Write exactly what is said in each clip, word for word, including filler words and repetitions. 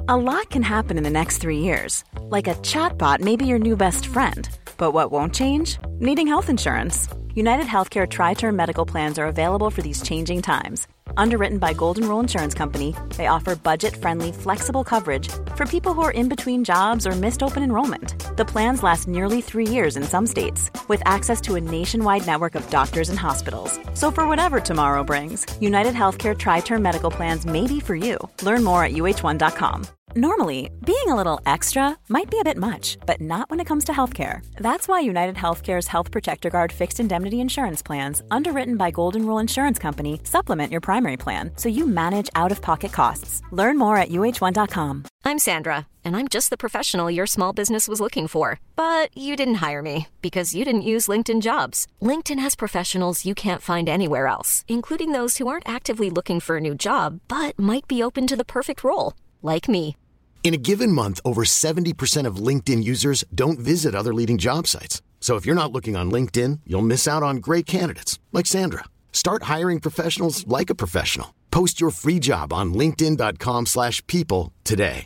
A lot can happen in the next three years. Like a chatbot may be your new best friend. But what won't change? Needing health insurance. United Healthcare Tri-Term Medical Plans are available for these changing times. Underwritten by Golden Rule Insurance Company, they offer budget-friendly, flexible coverage for people who are in between jobs or missed open enrollment. The plans last nearly three years in some states, with access to a nationwide network of doctors and hospitals. So for whatever tomorrow brings, United Healthcare Tri-Term Medical Plans may be for you. Learn more at U H one dot com. Normally, being a little extra might be a bit much, but not when it comes to healthcare. That's why United Healthcare's Health Protector Guard fixed indemnity insurance plans, underwritten by Golden Rule Insurance Company, supplement your primary plan so you manage out-of-pocket costs. Learn more at U H one dot com. I'm Sandra, and I'm just the professional your small business was looking for. But you didn't hire me because you didn't use LinkedIn Jobs. LinkedIn has professionals you can't find anywhere else, including those who aren't actively looking for a new job, but might be open to the perfect role, like me. In a given month, over seventy percent of LinkedIn users don't visit other leading job sites. So if you're not looking on LinkedIn, you'll miss out on great candidates like Sandra. Start hiring professionals like a professional. Post your free job on linkedin dot com slash people today.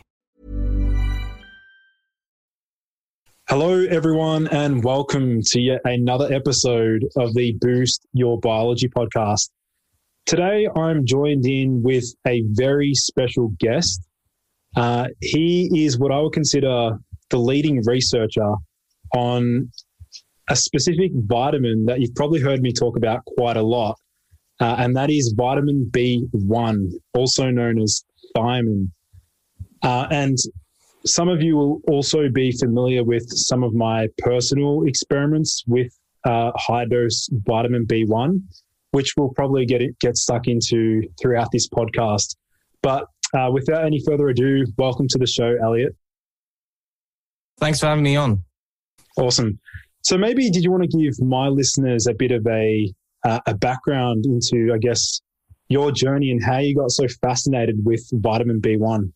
Hello, everyone, and welcome to yet another episode of the Boost Your Biology podcast. Today, I'm joined in with a very special guest. Uh, he is what I would consider the leading researcher on a specific vitamin that you've probably heard me talk about quite a lot, uh, and that is vitamin B one, also known as thiamine. Uh, and some of you will also be familiar with some of my personal experiments with uh, high-dose vitamin B one, which we'll probably get it, get stuck into throughout this podcast. But Uh, without any further ado, welcome to the show, Elliot. Thanks for having me on. Awesome. So maybe did you want to give my listeners a bit of a uh, a background into, I guess, your journey and how you got so fascinated with vitamin B one?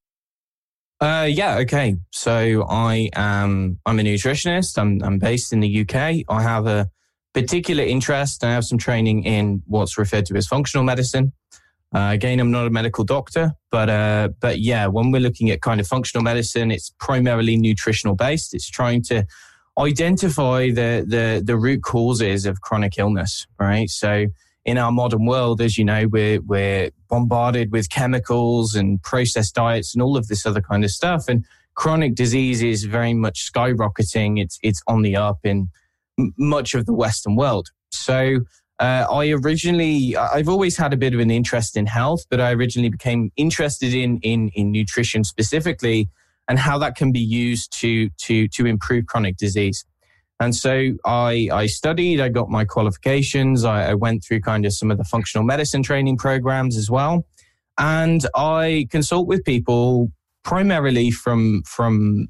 Uh, yeah, okay. So I am I'm a nutritionist. I'm I'm based in the U K. I have a particular interest. I have some training in what's referred to as functional medicine. Uh, again, I'm not a medical doctor, but uh, but yeah, when we're looking at kind of functional medicine, it's primarily nutritional based. It's trying to identify the the the root causes of chronic illness, right? So in our modern world, as you know, we're we're bombarded with chemicals and processed diets and all of this other kind of stuff, and chronic disease is very much skyrocketing. It's it's on the up in m- much of the Western world. So. Uh, I originally, I've always had a bit of an interest in health, but I originally became interested in, in, in nutrition specifically and how that can be used to, to, to improve chronic disease. And so I, I studied, I got my qualifications. I, I went through kind of some of the functional medicine training programs as well. And I consult with people primarily from, from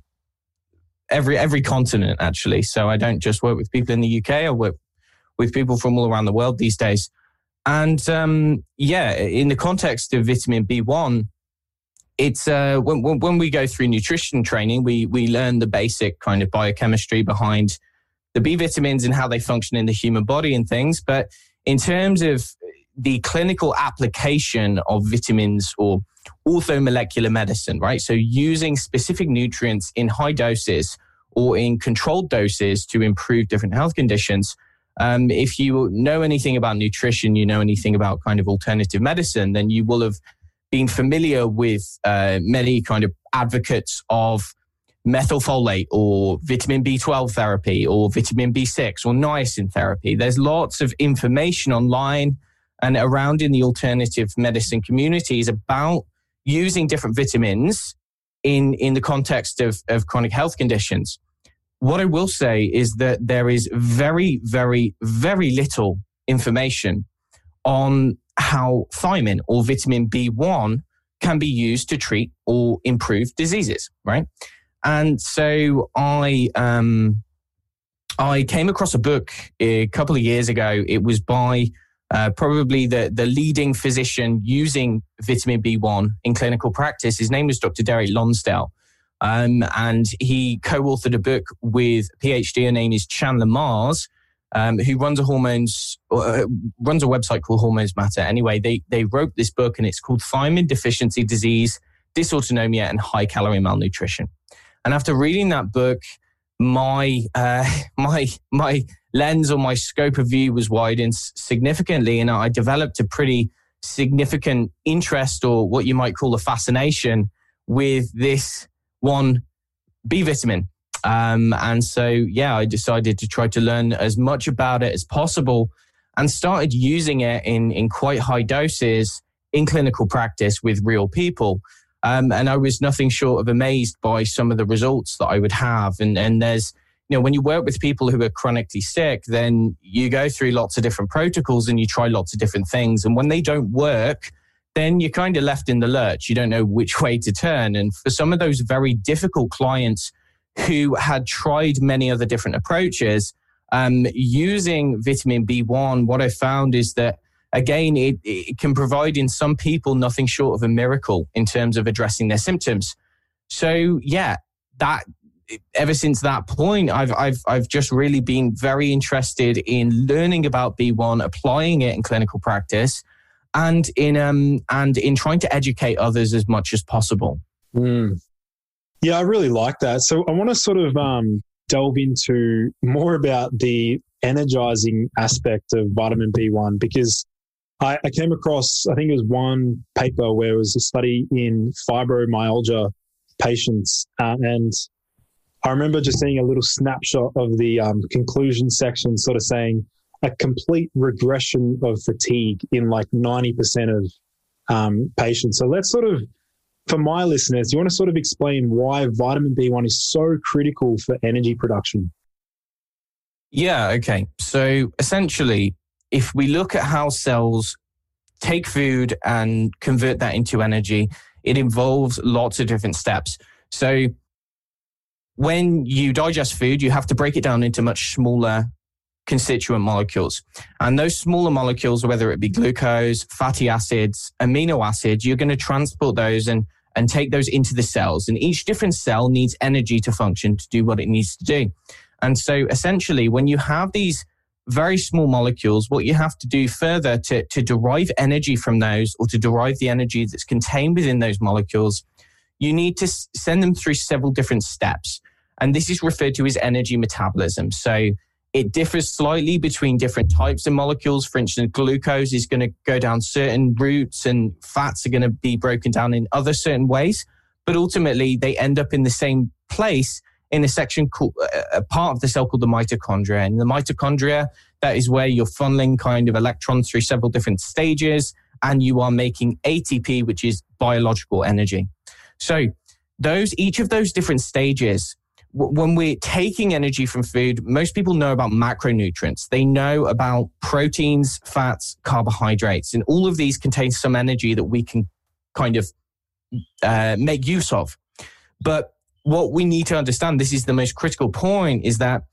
every, every continent, actually. So I don't just work with people in the U K, I work with people from all around the world these days. And um, yeah, in the context of vitamin B one, it's uh, when, when we go through nutrition training, we we learn the basic kind of biochemistry behind the B vitamins and how they function in the human body and things. But in terms of the clinical application of vitamins or orthomolecular medicine, right? So using specific nutrients in high doses or in controlled doses to improve different health conditions. Um, if you know anything about nutrition, you know anything about kind of alternative medicine, then you will have been familiar with uh, many kind of advocates of methylfolate or vitamin B twelve therapy or vitamin B six or niacin therapy. There's lots of information online and around in the alternative medicine communities about using different vitamins in, in the context of, of chronic health conditions. What I will say is that there is very, very, very little information on how thiamine or vitamin B one can be used to treat or improve diseases, right? And so I um, I came across a book a couple of years ago. It was by uh, probably the, the leading physician using vitamin B one in clinical practice. His name was Doctor Derek Lonsdale. Um, and he co-authored a book with a PhD. Her name is Chandler Mars, um, who runs a hormones uh, runs a website called Hormones Matter. Anyway, they they wrote this book, and it's called Thiamine Deficiency Disease: Dysautonomia and High Calorie Malnutrition. And after reading that book, my uh, my my lens or my scope of view was widened significantly, and I developed a pretty significant interest, or what you might call a fascination, with this one B vitamin. Um, and so, yeah, I decided to try to learn as much about it as possible and started using it in, in quite high doses in clinical practice with real people. Um, and I was nothing short of amazed by some of the results that I would have. And, and there's, you know, when you work with people who are chronically sick, then you go through lots of different protocols and you try lots of different things. And when they don't work, then you're kind of left in the lurch. You don't know which way to turn. And for some of those very difficult clients who had tried many other different approaches, um, using vitamin B one, what I found is that, again, it, it can provide in some people nothing short of a miracle in terms of addressing their symptoms. So, yeah, that ever since that point, I've I've I've just really been very interested in learning about B one, applying it in clinical practice, and in um and in trying to educate others as much as possible. Mm. Yeah, I really like that. So I want to sort of um, delve into more about the energizing aspect of vitamin B one, because I, I came across, I think it was one paper where it was a study in fibromyalgia patients. Uh, and I remember just seeing a little snapshot of the um, conclusion section sort of saying a complete regression of fatigue in like ninety percent of um, patients. So let's sort of, for my listeners, you want to sort of explain why vitamin B one is so critical for energy production? Yeah, okay. So essentially, if we look at how cells take food and convert that into energy, it involves lots of different steps. So when you digest food, you have to break it down into much smaller constituent molecules. And those smaller molecules, whether it be glucose, fatty acids, amino acids, you're going to transport those and, and take those into the cells. And each different cell needs energy to function, to do what it needs to do. And so essentially, when you have these very small molecules, what you have to do further to, to derive energy from those, or to derive the energy that's contained within those molecules, you need to s- send them through several different steps. And this is referred to as energy metabolism. So it differs slightly between different types of molecules. For instance, glucose is going to go down certain routes and fats are going to be broken down in other certain ways. But ultimately, they end up in the same place in a section called, a part of the cell called the mitochondria. And the mitochondria, that is where you're funneling kind of electrons through several different stages, and you are making A T P, which is biological energy. So those, each of those different stages, when we're taking energy from food, most people know about macronutrients. They know about proteins, fats, carbohydrates, and all of these contain some energy that we can kind of uh, make use of. But what we need to understand, this is the most critical point, is that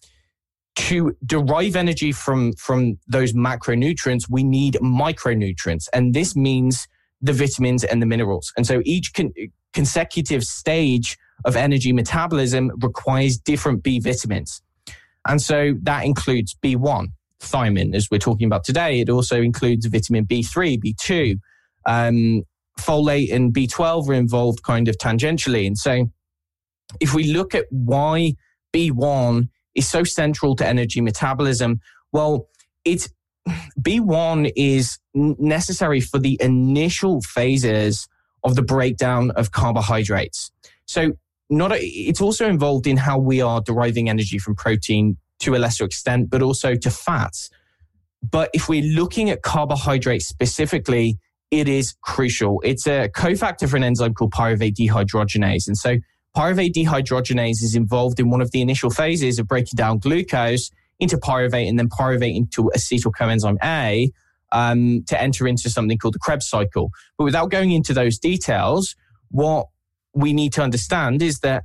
to derive energy from, from those macronutrients, we need micronutrients. And this means the vitamins and the minerals. And so each con- consecutive stage of energy metabolism requires different B vitamins. And so that includes B one, thiamine, as we're talking about today. It also includes vitamin B three, B two. Um, folate and B twelve are involved kind of tangentially. And so if we look at why B one is so central to energy metabolism, well, it's B one is necessary for the initial phases of the breakdown of carbohydrates. So not a, it's also involved in how we are deriving energy from protein to a lesser extent, but also to fats. But if we're looking at carbohydrates specifically, it is crucial. It's a cofactor for an enzyme called pyruvate dehydrogenase. And so pyruvate dehydrogenase is involved in one of the initial phases of breaking down glucose into pyruvate and then pyruvate into acetyl coenzyme A um, to enter into something called the Krebs cycle. But without going into those details, what we need to understand is that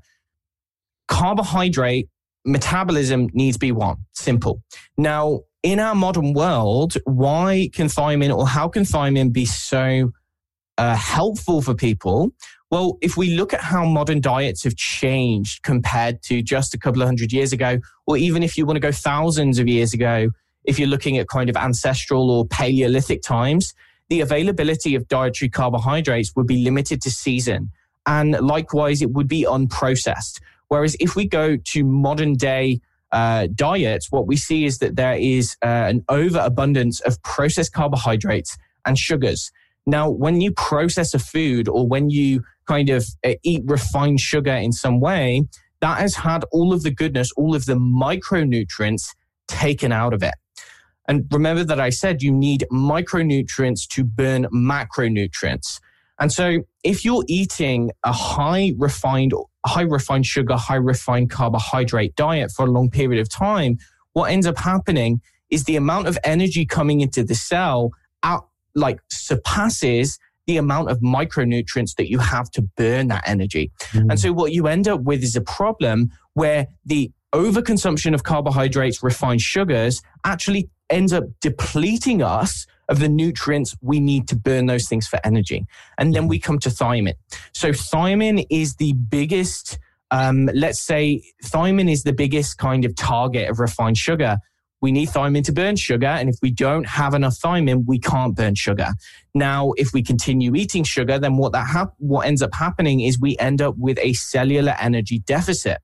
carbohydrate metabolism needs B one. Simple. Now, in our modern world, why can thiamine, or how can thiamine be so uh, helpful for people? Well, if we look at how modern diets have changed compared to just a couple of hundred years ago, or even if you want to go thousands of years ago, if you're looking at kind of ancestral or Paleolithic times, the availability of dietary carbohydrates would be limited to season. And likewise, it would be unprocessed. Whereas if we go to modern day uh, diets, what we see is that there is uh, an overabundance of processed carbohydrates and sugars. Now, when you process a food or when you kind of uh, eat refined sugar in some way, that has had all of the goodness, all of the micronutrients taken out of it. And remember that I said you need micronutrients to burn macronutrients. And so if you're eating a high refined, high refined sugar, high refined carbohydrate diet for a long period of time, what ends up happening is the amount of energy coming into the cell out, like surpasses the amount of micronutrients that you have to burn that energy. Mm. And so what you end up with is a problem where the overconsumption of carbohydrates, refined sugars, actually ends up depleting us of the nutrients we need to burn those things for energy. And then we come to thiamine. So thiamine is the biggest, um, let's say thiamine is the biggest kind of target of refined sugar. We need thiamine to burn sugar. And if we don't have enough thiamine, we can't burn sugar. Now, if we continue eating sugar, then what that hap- what ends up happening is we end up with a cellular energy deficit.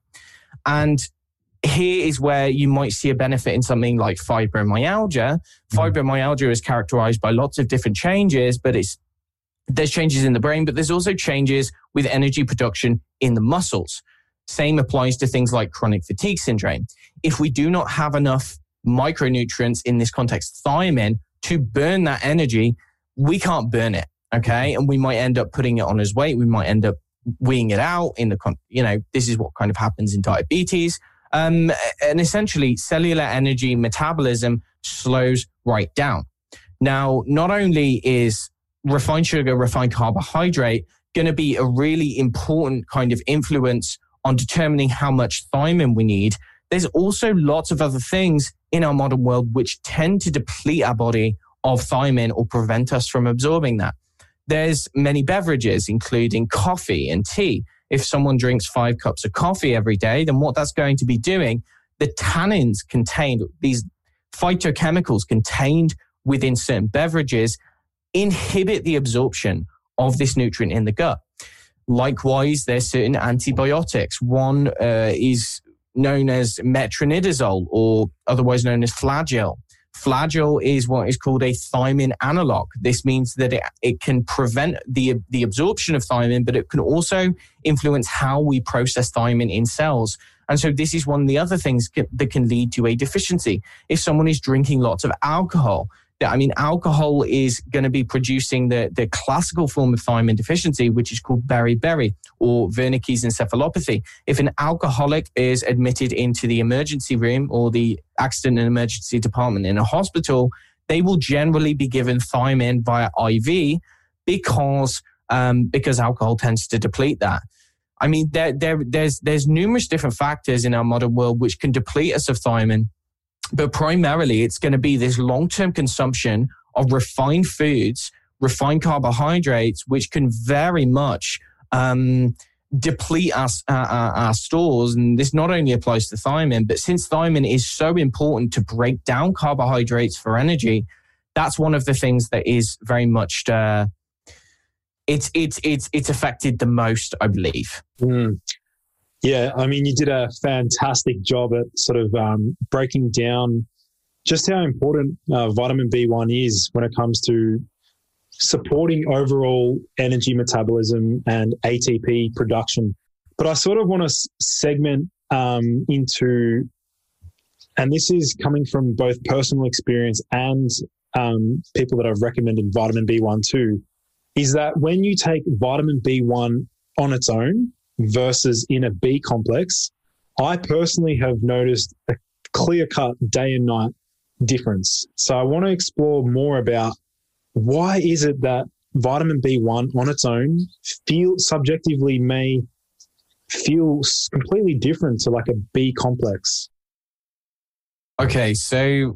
And here is where you might see a benefit in something like fibromyalgia. Fibromyalgia is characterized by lots of different changes, but it's there's changes in the brain, but there's also changes with energy production in the muscles. Same applies to things like chronic fatigue syndrome. If we do not have enough micronutrients, in this context, thiamine, to burn that energy, we can't burn it, okay? And we might end up putting it on as weight. We might end up weeing it out in the, you know, this is what kind of happens in diabetes. Um, and essentially, cellular energy metabolism slows right down. Now, not only is refined sugar, refined carbohydrate going to be a really important kind of influence on determining how much thiamine we need, there's also lots of other things in our modern world which tend to deplete our body of thiamine or prevent us from absorbing that. There's many beverages, including coffee and tea. If someone drinks five cups of coffee every day, then what that's going to be doing, the tannins contained, these phytochemicals contained within certain beverages, inhibit the absorption of this nutrient in the gut. Likewise, there's certain antibiotics. One uh, is known as metronidazole, or otherwise known as Flagyl. Flagyl is what is called a thiamine analog. This means that it, it can prevent the, the absorption of thiamine, but it can also influence how we process thiamine in cells. And so this is one of the other things that can lead to a deficiency. If someone is drinking lots of alcohol, I mean, alcohol is going to be producing the, the classical form of thiamine deficiency, which is called beriberi or Wernicke's encephalopathy. If an alcoholic is admitted into the emergency room or the accident and emergency department in a hospital, they will generally be given thiamine via I V because, um, because alcohol tends to deplete that. I mean, there, there, there's, there's numerous different factors in our modern world which can deplete us of thiamine. But primarily, it's going to be this long-term consumption of refined foods, refined carbohydrates, which can very much um, deplete our, our, our stores. And this not only applies to thiamine, but since thiamine is so important to break down carbohydrates for energy, that's one of the things that is very much uh, it's it's it's it's affected the most, I believe. Mm. Yeah, I mean, you did a fantastic job at sort of um, breaking down just how important uh, vitamin B one is when it comes to supporting overall energy metabolism and A T P production. But I sort of want to segment um, into, and this is coming from both personal experience and um, people that have recommended vitamin B one too, is that when you take vitamin B one on its own versus in a B complex, I personally have noticed a clear-cut day and night difference. So I want to explore more about why is it that vitamin B one on its own feel subjectively may feel completely different to like a B complex. Okay, so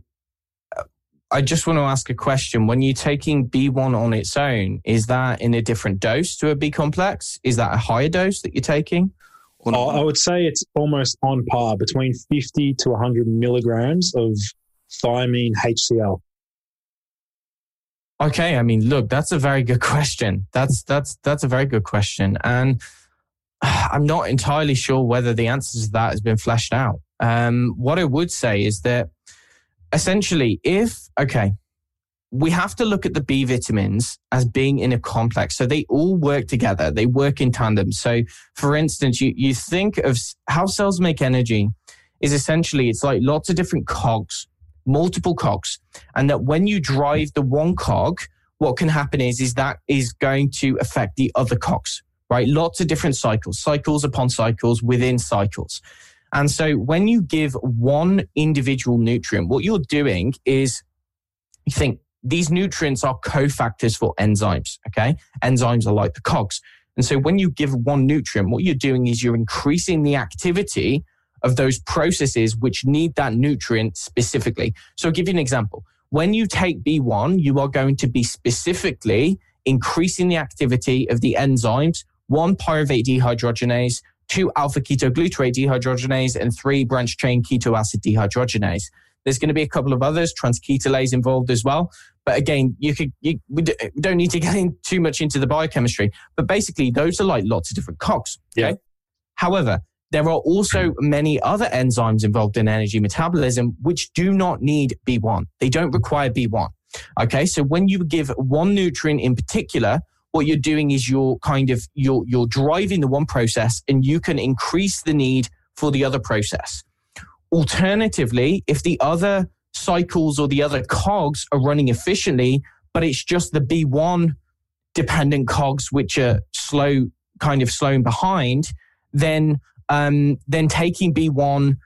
I just want to ask a question. When you're taking B one on its own, is that in a different dose to a B complex? Is that a higher dose that you're taking? Oh, I would say it's almost on par, between fifty to one hundred milligrams of thiamine H C l. Okay, I mean, look, that's a very good question. That's that's that's a very good question, and I'm not entirely sure whether the answer to that has been fleshed out. Um, what I would say is that essentially, if okay, we have to look at the B vitamins as being in a complex, so they all work together. They work in tandem. So, for instance, you you think of how cells make energy is essentially it's like lots of different cogs. Multiple cogs, and that when you drive the one cog, what can happen is, is that is going to affect the other cogs, right? Lots of different cycles, cycles upon cycles within cycles. And so when you give one individual nutrient, what you're doing is you think these nutrients are cofactors for enzymes, okay? Enzymes are like the cogs. And so when you give one nutrient, what you're doing is you're increasing the activity of those processes which need that nutrient specifically. So I'll give you an example. When you take B one, you are going to be specifically increasing the activity of the enzymes, one, pyruvate dehydrogenase, two, alpha-ketoglutarate dehydrogenase, and three, branched-chain keto acid dehydrogenase. There's going to be a couple of others, transketolase involved as well. But again, you could you, we don't need to get in too much into the biochemistry. But basically, those are like lots of different cogs. Okay? Yeah. However, there are also many other enzymes involved in energy metabolism which do not need B one. They don't require B one. Okay, so when you give one nutrient in particular, what you're doing is you're kind of, you're, you're driving the one process and you can increase the need for the other process. Alternatively, if the other cycles or the other cogs are running efficiently, but it's just the B one dependent cogs which are slow, kind of slowing behind, then Um, then taking B one,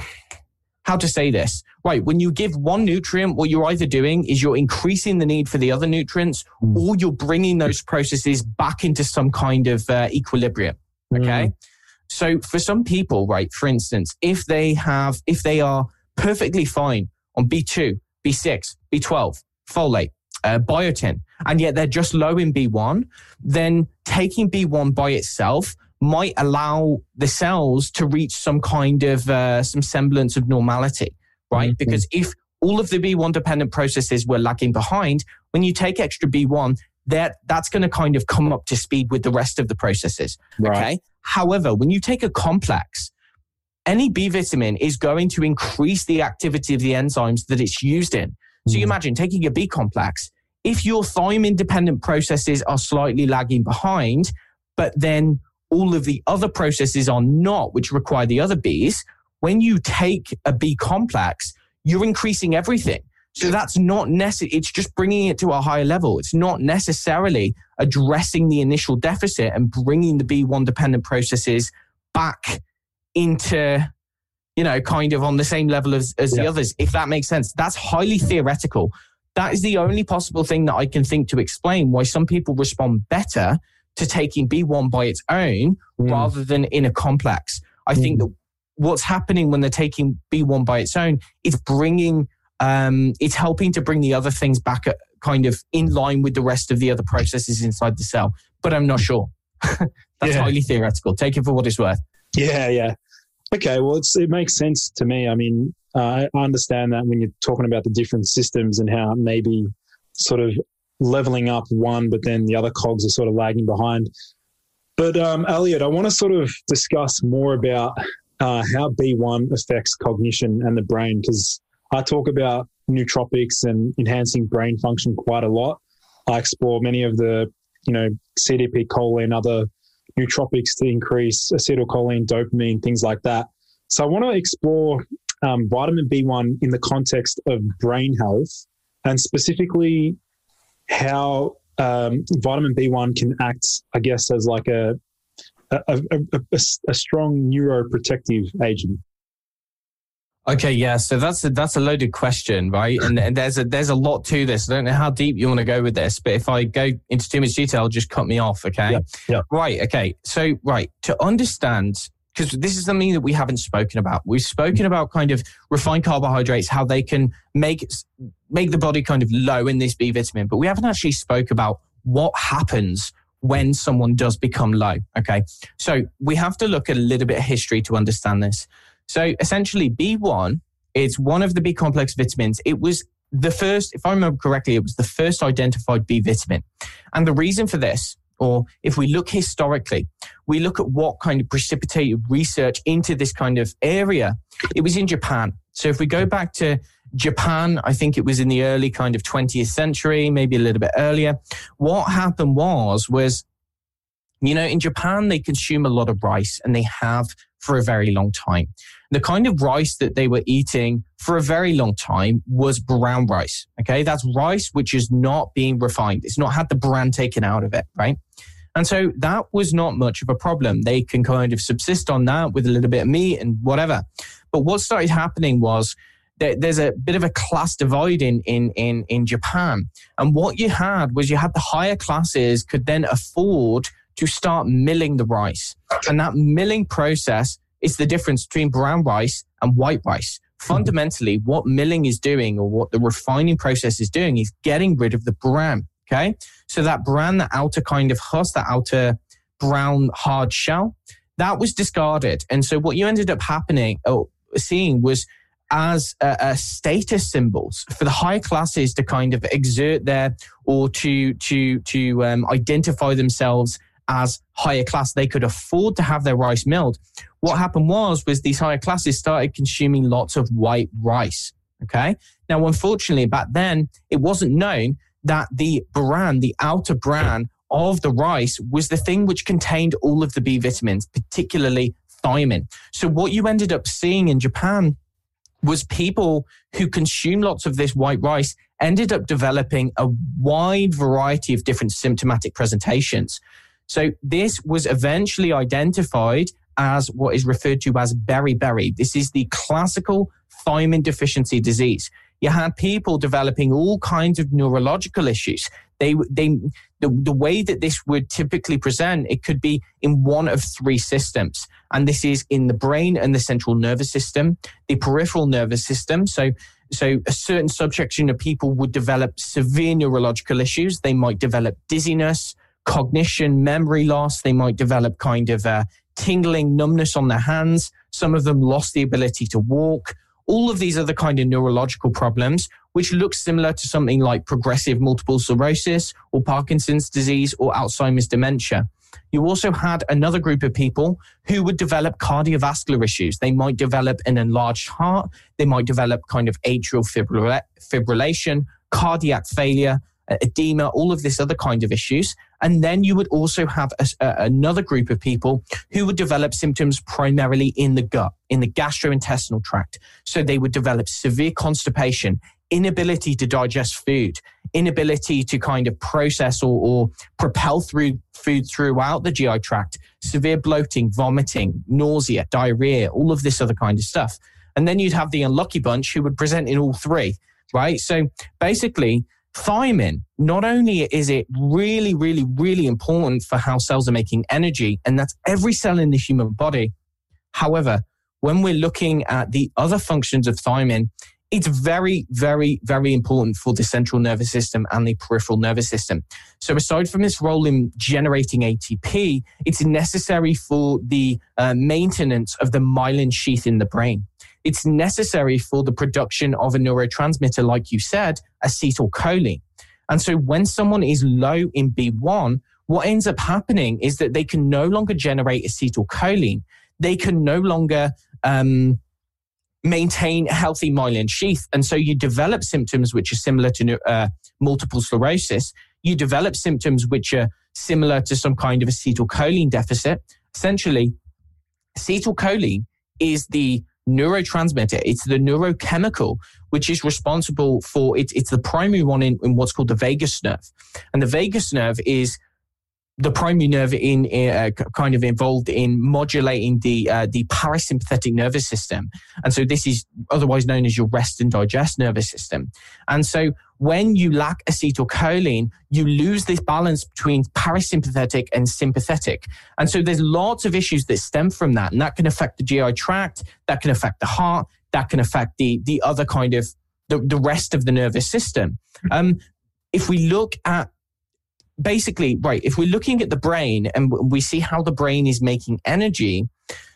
how to say this? Right, when you give one nutrient, what you're either doing is you're increasing the need for the other nutrients, or you're bringing those processes back into some kind of uh, equilibrium, okay? Mm. So for some people, right, for instance, if they have, if they are perfectly fine on B two, B six, B twelve, folate, uh, biotin, and yet they're just low in B one, then taking B one by itself might allow the cells to reach some kind of, uh, some semblance of normality, right? Mm-hmm. Because if all of the B one dependent processes were lagging behind, when you take extra B one, that that's going to kind of come up to speed with the rest of the processes, right. Okay? However, when you take a complex, any B vitamin is going to increase the activity of the enzymes that it's used in. So mm. you imagine taking a B complex, if your thiamine dependent processes are slightly lagging behind, but then all of the other processes are not, which require the other Bs, when you take a B complex, you're increasing everything. So that's not necessary. It's just bringing it to a higher level. It's not necessarily addressing the initial deficit and bringing the B one dependent processes back into, you know, kind of on the same level as, as yeah. the others, if that makes sense. That's highly theoretical. That is the only possible thing that I can think to explain why some people respond better to taking B one by its own mm. rather than in a complex. I mm. think that what's happening when they're taking B one by its own is bringing, um, it's helping to bring the other things back at kind of in line with the rest of the other processes inside the cell. But I'm not sure. That's yeah. highly theoretical. Take it for what it's worth. Yeah, yeah. Okay, well, it's, it makes sense to me. I mean, uh, I understand that when you're talking about the different systems and how maybe sort of leveling up one, but then the other cogs are sort of lagging behind. But um, Elliot, I want to sort of discuss more about uh, how B one affects cognition and the brain, because I talk about nootropics and enhancing brain function quite a lot. I explore many of the, you know, C D P choline, other nootropics to increase acetylcholine, dopamine, things like that. So I want to explore um, vitamin B one in the context of brain health, and specifically how um, vitamin B one can act, I guess, as like a a, a, a, a strong neuroprotective agent. Okay, yeah. So that's a, that's a loaded question, right? And, and there's a there's a lot to this. I don't know how deep you want to go with this, but if I go into too much detail, just cut me off. Okay. Yeah. yeah. Right. Okay. So right to understand, because this is something that we haven't spoken about. We've spoken about kind of refined carbohydrates, how they can make make the body kind of low in this B vitamin, but we haven't actually spoke about what happens when someone does become low. Okay. So we have to look at a little bit of history to understand this. So essentially B one, it's one of the B complex vitamins. It was the first, if I remember correctly, it was the first identified B vitamin. And the reason for this, or if we look historically, we look at what kind of precipitated research into this kind of area. It was in Japan. So if we go back to Japan, I think it was in the early kind of twentieth century, maybe a little bit earlier. What happened was, was, you know, in Japan, they consume a lot of rice, and they have for a very long time. The kind of rice that they were eating for a very long time was brown rice. Okay. That's rice which is not being refined. It's not had the bran taken out of it. Right. And so that was not much of a problem. They can kind of subsist on that with a little bit of meat and whatever. But what started happening was that there's a bit of a class divide in, in, in, in Japan. And what you had was you had the higher classes could then afford to start milling the rice. And that milling process is the difference between brown rice and white rice. Fundamentally, what milling is doing, or what the refining process is doing, is getting rid of the bran. Okay. So that bran, the outer kind of husk, that outer brown hard shell, that was discarded. And so what you ended up happening or seeing was as a, a status symbols for the higher classes to kind of exert their, or to, to, to um, identify themselves as higher class. They could afford to have their rice milled. What happened was, was these higher classes started consuming lots of white rice. Okay. Now, unfortunately, back then, it wasn't known that the bran, the outer bran of the rice, was the thing which contained all of the B vitamins, particularly thiamine. So what you ended up seeing in Japan was people who consumed lots of this white rice ended up developing a wide variety of different symptomatic presentations. So this was eventually identified as what is referred to as beriberi. This is the classical thiamine deficiency disease. You had people developing all kinds of neurological issues. They, they, the, the way that this would typically present, it could be in one of three systems. And this is in the brain and the central nervous system, the peripheral nervous system. So, so a certain subsection of people would develop severe neurological issues. They might develop dizziness, cognition, memory loss. They might develop kind of uh, tingling, numbness on their hands. Some of them lost the ability to walk. All of these are the kind of neurological problems, which look similar to something like progressive multiple sclerosis or Parkinson's disease or Alzheimer's dementia. You also had another group of people who would develop cardiovascular issues. They might develop an enlarged heart. They might develop kind of atrial fibrilla- fibrillation, cardiac failure, edema, all of this other kind of issues. And then you would also have a, a, another group of people who would develop symptoms primarily in the gut, in the gastrointestinal tract. So they would develop severe constipation, inability to digest food, inability to kind of process or, or propel through food throughout the G I tract, severe bloating, vomiting, nausea, diarrhea, all of this other kind of stuff. And then you'd have the unlucky bunch who would present in all three, right? So basically, thiamine, not only is it really, really, really important for how cells are making energy, and that's every cell in the human body. However, when we're looking at the other functions of thiamine, it's very, very, very important for the central nervous system and the peripheral nervous system. So aside from its role in generating A T P, it's necessary for the uh, maintenance of the myelin sheath in the brain. It's necessary for the production of a neurotransmitter, like you said, acetylcholine. And so when someone is low in B one, what ends up happening is that they can no longer generate acetylcholine. They can no longer um, maintain a healthy myelin sheath. And so you develop symptoms which are similar to uh, multiple sclerosis. You develop symptoms which are similar to some kind of acetylcholine deficit. Essentially, acetylcholine is the neurotransmitter. It's the neurochemical which is responsible for it. It's the primary one in, in what's called the vagus nerve. And the vagus nerve is the primary nerve in uh, kind of involved in modulating the uh, the parasympathetic nervous system. And so this is otherwise known as your rest and digest nervous system. And so when you lack acetylcholine, you lose this balance between parasympathetic and sympathetic. And so there's lots of issues that stem from that. And that can affect the G I tract, that can affect the heart, that can affect the, the other kind of, the, the rest of the nervous system. Um, if we look at Basically, right, if we're looking at the brain and we see how the brain is making energy,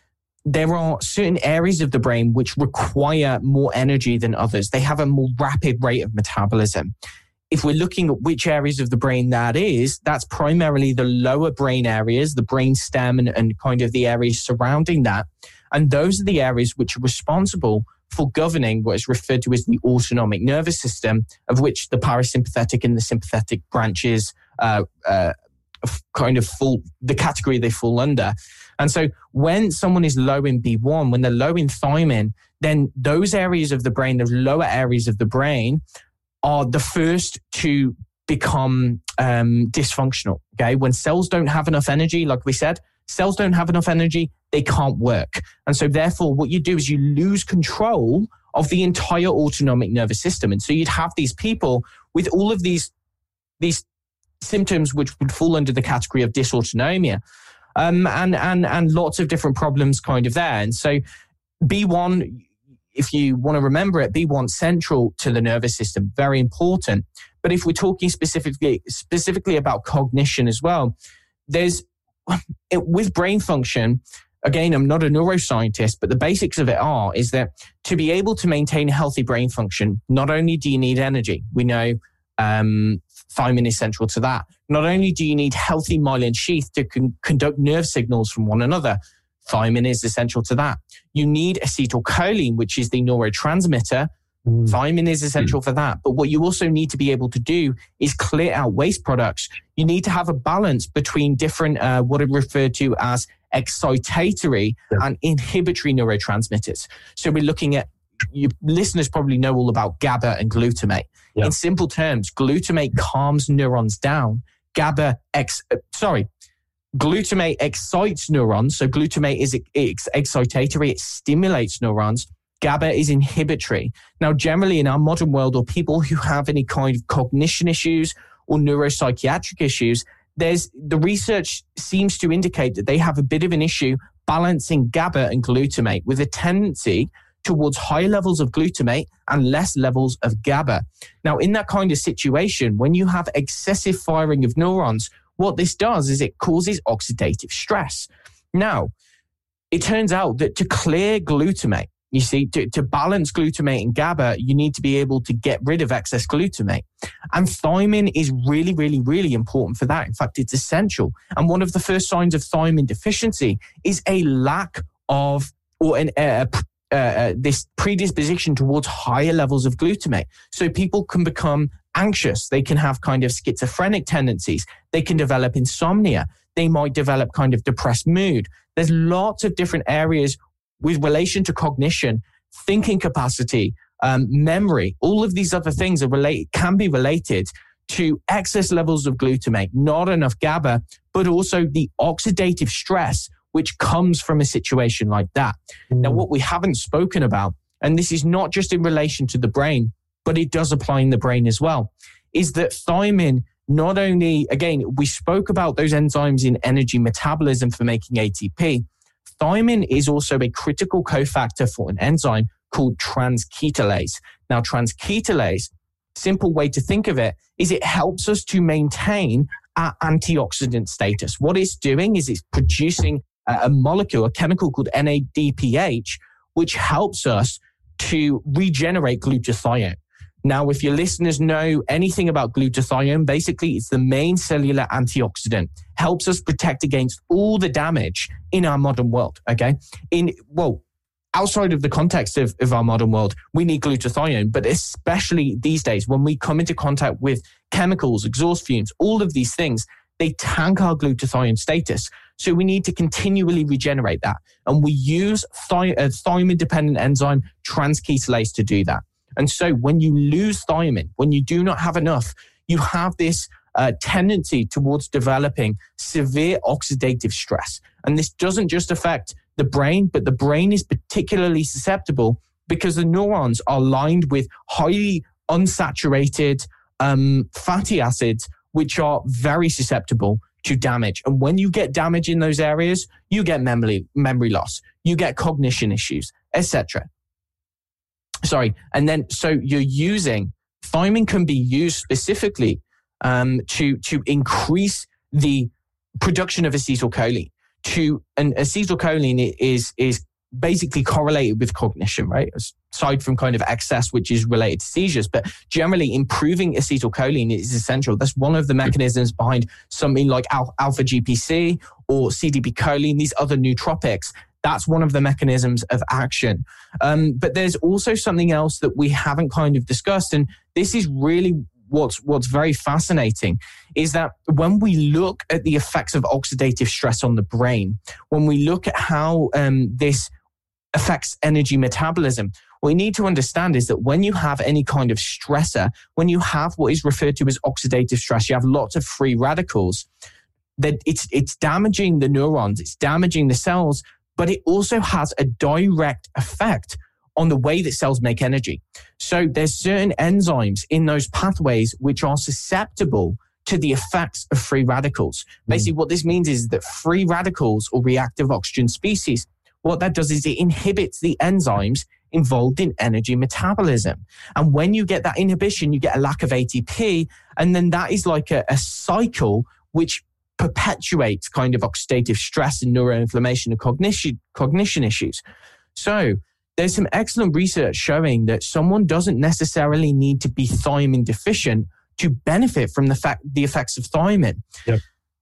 there are certain areas of the brain which require more energy than others. They have a more rapid rate of metabolism. If we're looking at which areas of the brain that is, that's primarily the lower brain areas, the brain stem and, and kind of the areas surrounding that. And those are the areas which are responsible for governing what is referred to as the autonomic nervous system, of which the parasympathetic and the sympathetic branches uh, uh, kind of fall, the category they fall under. And so when someone is low in B one, when they're low in thiamine, then those areas of the brain, those lower areas of the brain, are the first to become um, dysfunctional, okay? When cells don't have enough energy, like we said, cells don't have enough energy, they can't work. And so therefore, what you do is you lose control of the entire autonomic nervous system. And so you'd have these people with all of these, these symptoms which would fall under the category of dysautonomia, um, and, and, and lots of different problems kind of there. And so B one, if you want to remember it, B one central to the nervous system, very important. But if we're talking specifically specifically about cognition as well, there's it, with brain function, again, I'm not a neuroscientist, but the basics of it are is that to be able to maintain healthy brain function, not only do you need energy, we know um, thiamine is central to that. Not only do you need healthy myelin sheath to con- conduct nerve signals from one another, thiamine is essential to that. You need acetylcholine, which is the neurotransmitter. Mm. Thiamine is essential mm. for that. But what you also need to be able to do is clear out waste products. You need to have a balance between different, uh, what are referred to as excitatory yeah. and inhibitory neurotransmitters. So we're looking at, you listeners probably know all about GABA and glutamate. Yeah. In simple terms, glutamate calms neurons down. GABA, ex, uh, sorry, Glutamate excites neurons. So glutamate is ex- excitatory. It stimulates neurons. GABA is inhibitory. Now, generally in our modern world, or people who have any kind of cognition issues or neuropsychiatric issues, there's the research seems to indicate that they have a bit of an issue balancing GABA and glutamate, with a tendency towards high levels of glutamate and less levels of GABA. Now, in that kind of situation, when you have excessive firing of neurons, what this does is it causes oxidative stress. Now, it turns out that to clear glutamate, you see, to, to balance glutamate and GABA, you need to be able to get rid of excess glutamate. And thiamine is really, really, really important for that. In fact, it's essential. And one of the first signs of thiamine deficiency is a lack of, or an, uh, uh, uh, this predisposition towards higher levels of glutamate. So people can become anxious. They can have kind of schizophrenic tendencies. They can develop insomnia. They might develop kind of depressed mood. There's lots of different areas with relation to cognition, thinking capacity, um, memory. All of these other things are related, can be related to excess levels of glutamate, not enough GABA, but also the oxidative stress which comes from a situation like that. Mm. Now, what we haven't spoken about, and this is not just in relation to the brain, but it does apply in the brain as well, is that thiamine not only, again, we spoke about those enzymes in energy metabolism for making A T P. Thiamine is also a critical cofactor for an enzyme called transketolase. Now, transketolase, simple way to think of it, is it helps us to maintain our antioxidant status. What it's doing is it's producing a molecule, a chemical called N A D P H, which helps us to regenerate glutathione. Now, if your listeners know anything about glutathione, basically it's the main cellular antioxidant, helps us protect against all the damage in our modern world, okay? In, well, outside of the context of, of our modern world, we need glutathione, but especially these days when we come into contact with chemicals, exhaust fumes, all of these things, they tank our glutathione status. So we need to continually regenerate that. And we use thi- a thiamine-dependent enzyme, transketolase, to do that. And so when you lose thiamine, when you do not have enough, you have this uh, tendency towards developing severe oxidative stress. And this doesn't just affect the brain, but the brain is particularly susceptible because the neurons are lined with highly unsaturated um, fatty acids, which are very susceptible to damage. And when you get damage in those areas, you get memory, memory loss, you get cognition issues, et cetera. Sorry. And then, so you're using, thiamine can be used specifically um, to, to increase the production of acetylcholine. To, and acetylcholine is, is basically correlated with cognition, right? Aside from kind of excess, which is related to seizures, but generally improving acetylcholine is essential. That's one of the mechanisms behind something like alpha G P C or C D B choline, these other nootropics. That's one of the mechanisms of action. Um, but there's also something else that we haven't kind of discussed. And this is really what's, what's very fascinating, is that when we look at the effects of oxidative stress on the brain, when we look at how um, this affects energy metabolism, what we need to understand is that when you have any kind of stressor, when you have what is referred to as oxidative stress, you have lots of free radicals, that it's, it's damaging the neurons, it's damaging the cells, but it also has a direct effect on the way that cells make energy. So there's certain enzymes in those pathways which are susceptible to the effects of free radicals. Basically, mm. what this means is that free radicals or reactive oxygen species, what that does is it inhibits the enzymes involved in energy metabolism. And when you get that inhibition, you get a lack of A T P, and then that is like a, a cycle which perpetuates kind of oxidative stress and neuroinflammation and cognition, cognition issues. So there's some excellent research showing that someone doesn't necessarily need to be thiamine deficient to benefit from the fact the effects of thiamine. Yep.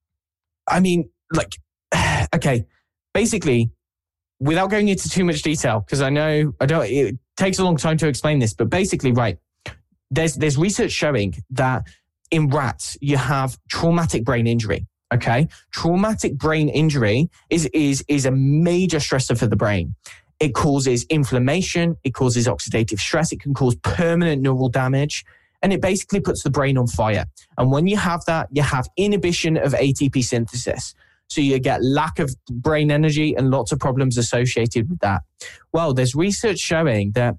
I mean, like, okay, basically, without going into too much detail, because I know I don't, it takes a long time to explain this, but basically, right, there's there's research showing that in rats you have traumatic brain injury. Okay, traumatic brain injury is is is a major stressor for the brain. It causes inflammation, it causes oxidative stress, it can cause permanent neural damage, and it basically puts the brain on fire. And when you have that, you have inhibition of A T P synthesis. So you get lack of brain energy and lots of problems associated with that. Well, there's research showing that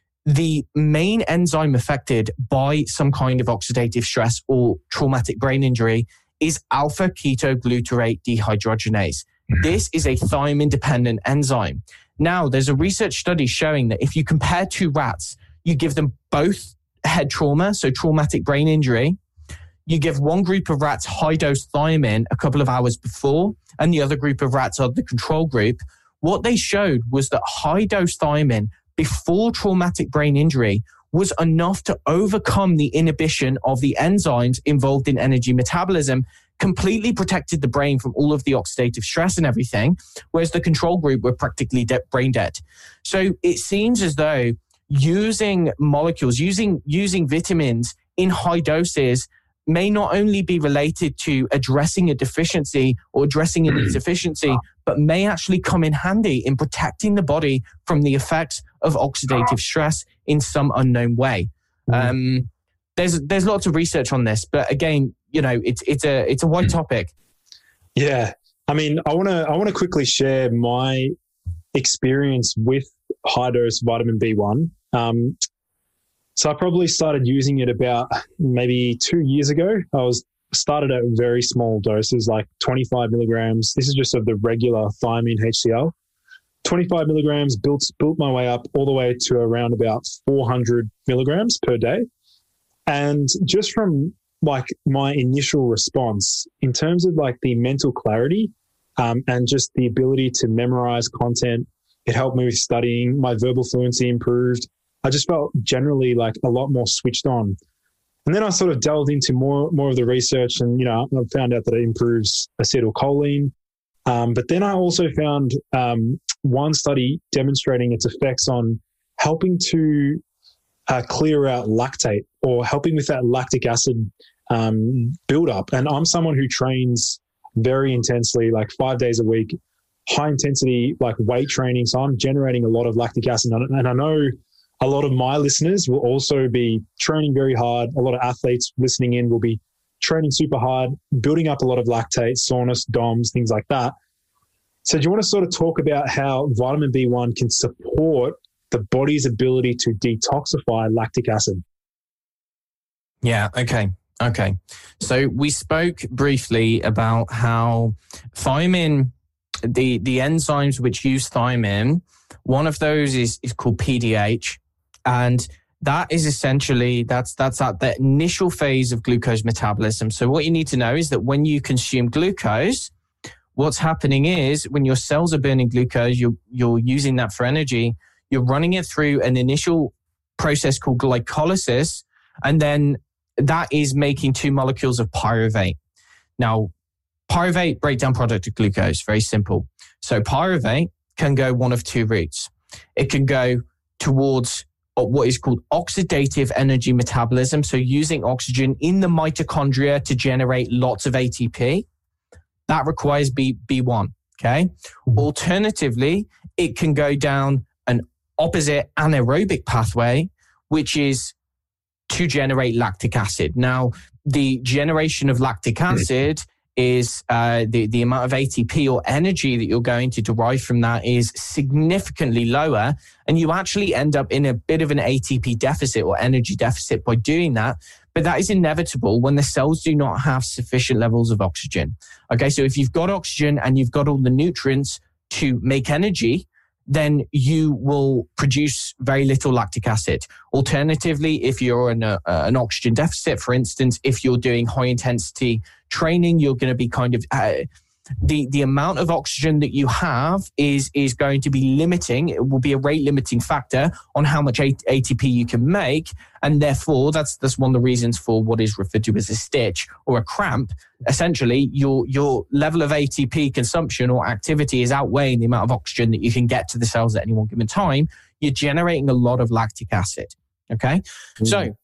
the main enzyme affected by some kind of oxidative stress or traumatic brain injury is alpha ketoglutarate dehydrogenase. This is a thiamine-dependent enzyme. Now, there's a research study showing that if you compare two rats, you give them both head trauma, so traumatic brain injury, you give one group of rats high-dose thiamine a couple of hours before, and the other group of rats are the control group. What they showed was that high-dose thiamine before traumatic brain injury was enough to overcome the inhibition of the enzymes involved in energy metabolism, completely protected the brain from all of the oxidative stress and everything, whereas the control group were practically de- brain dead. So it seems as though using molecules, using, using vitamins in high doses may not only be related to addressing a deficiency or addressing an insufficiency, but may actually come in handy in protecting the body from the effects of oxidative stress in some unknown way. Mm. Um, there's there's lots of research on this, but again, you know, it's it's a it's a wide topic. Yeah, I mean, I want to I want to quickly share my experience with high dose vitamin B one. Um, so I probably started using it about maybe two years ago. I was started at very small doses, like twenty-five milligrams. This is just of the regular thiamine H C L. twenty-five milligrams, built, built my way up all the way to around about four hundred milligrams per day. And just from like my initial response in terms of like the mental clarity um, and just the ability to memorize content, it helped me with studying. My verbal fluency improved. I just felt generally like a lot more switched on. And then I sort of delved into more, more of the research and, you know, I found out that it improves acetylcholine. Um, but then I also found um, one study demonstrating its effects on helping to uh, clear out lactate or helping with that lactic acid um, buildup. And I'm someone who trains very intensely, like five days a week, high intensity, like weight training. So I'm generating a lot of lactic acid. And I know a lot of my listeners will also be training very hard. A lot of athletes listening in will be training super hard, building up a lot of lactate, soreness, D O M S, things like that. So do you want to sort of talk about how vitamin B one can support the body's ability to detoxify lactic acid? Yeah, okay. Okay. So we spoke briefly about how thiamine, the, the enzymes which use thiamine, one of those is, is called P D H. And that is essentially, that's that's at the initial phase of glucose metabolism. So what you need to know is that when you consume glucose, what's happening is when your cells are burning glucose, you're, you're using that for energy, you're running it through an initial process called glycolysis, and then that is making two molecules of pyruvate. Now, pyruvate, breakdown product of glucose, very simple. So pyruvate can go one of two routes. It can go towards what is called oxidative energy metabolism, so using oxygen in the mitochondria to generate lots of A T P. That requires B, B1, okay? Alternatively, it can go down an opposite anaerobic pathway, which is to generate lactic acid. Now, the generation of lactic acid is uh, the, the amount of A T P or energy that you're going to derive from that is significantly lower. And you actually end up in a bit of an A T P deficit or energy deficit by doing that. But that is inevitable when the cells do not have sufficient levels of oxygen. Okay, so if you've got oxygen and you've got all the nutrients to make energy, then you will produce very little lactic acid. Alternatively, if you're in a, uh, an oxygen deficit, for instance, if you're doing high intensity training, you're going to be kind of, uh, the, the amount of oxygen that you have is, is going to be limiting. It will be a rate limiting factor on how much A T P you can make. And therefore, that's, that's one of the reasons for what is referred to as a stitch or a cramp. Essentially, your, your level of A T P consumption or activity is outweighing the amount of oxygen that you can get to the cells at any one given time. You're generating a lot of lactic acid. Okay. Mm. So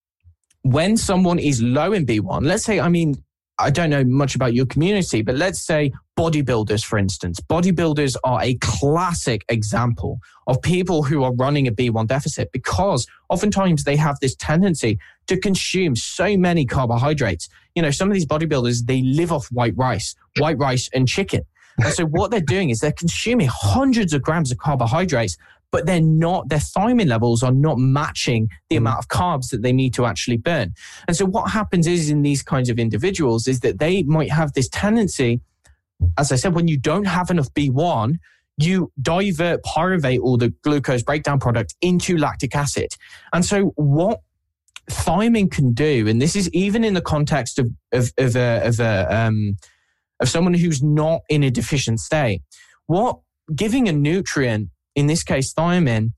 when someone is low in B one, let's say, I mean, I don't know much about your community, but let's say bodybuilders, for instance. Bodybuilders are a classic example of people who are running a B one deficit because oftentimes they have this tendency to consume so many carbohydrates. You know, some of these bodybuilders, they live off white rice, white rice and chicken. And so what they're doing is they're consuming hundreds of grams of carbohydrates, but they're not, their thiamine levels are not matching the amount of carbs that they need to actually burn. And so what happens is in these kinds of individuals is that they might have this tendency, as I said, when you don't have enough B one, you divert pyruvate or the glucose breakdown product into lactic acid. And so what thiamine can do, and this is even in the context of, of, of, a, of, a, um, of someone who's not in a deficient state, what giving a nutrient, in this case, thiamine,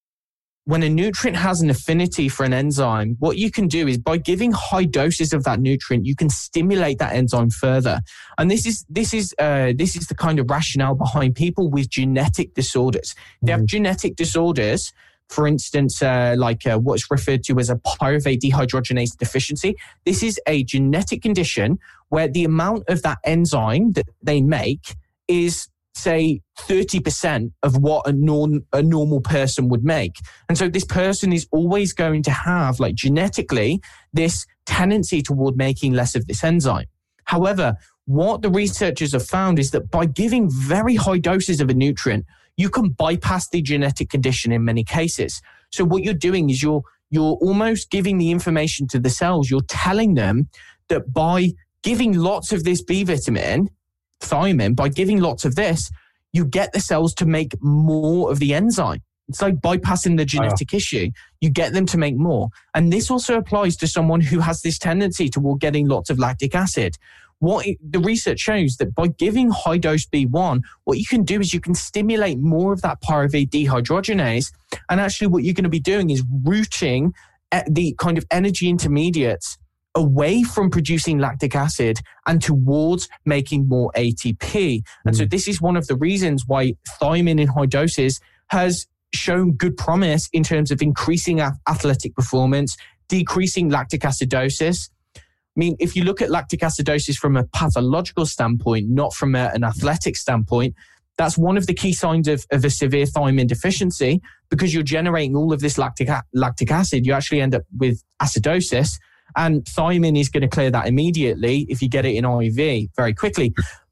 when a nutrient has an affinity for an enzyme, what you can do is by giving high doses of that nutrient, you can stimulate that enzyme further. And this is this is uh, this is the kind of rationale behind people with genetic disorders. They have genetic disorders, for instance, uh, like uh, what's referred to as a pyruvate dehydrogenase deficiency. This is a genetic condition where the amount of that enzyme that they make is, say, thirty percent of what a, non, a normal person would make. And so this person is always going to have, like genetically, this tendency toward making less of this enzyme. However, what the researchers have found is that by giving very high doses of a nutrient, you can bypass the genetic condition in many cases. So what you're doing is you're, you're almost giving the information to the cells. You're telling them that by giving lots of this B vitamin, thiamine, by giving lots of this, you get the cells to make more of the enzyme. It's like bypassing the genetic oh. issue. You get them to make more. And this also applies to someone who has this tendency toward getting lots of lactic acid. What it, the research shows that by giving high dose B one, what you can do is you can stimulate more of that pyruvate dehydrogenase. And actually what you're going to be doing is routing the kind of energy intermediates away from producing lactic acid and towards making more A T P. And mm. so this is one of the reasons why thiamine in high doses has shown good promise in terms of increasing athletic performance, decreasing lactic acidosis. I mean, if you look at lactic acidosis from a pathological standpoint, not from a, an athletic standpoint, that's one of the key signs of, of a severe thiamine deficiency. Because you're generating all of this lactic, lactic acid, you actually end up with acidosis. And thiamine is going to clear that immediately if you get it in I V very quickly.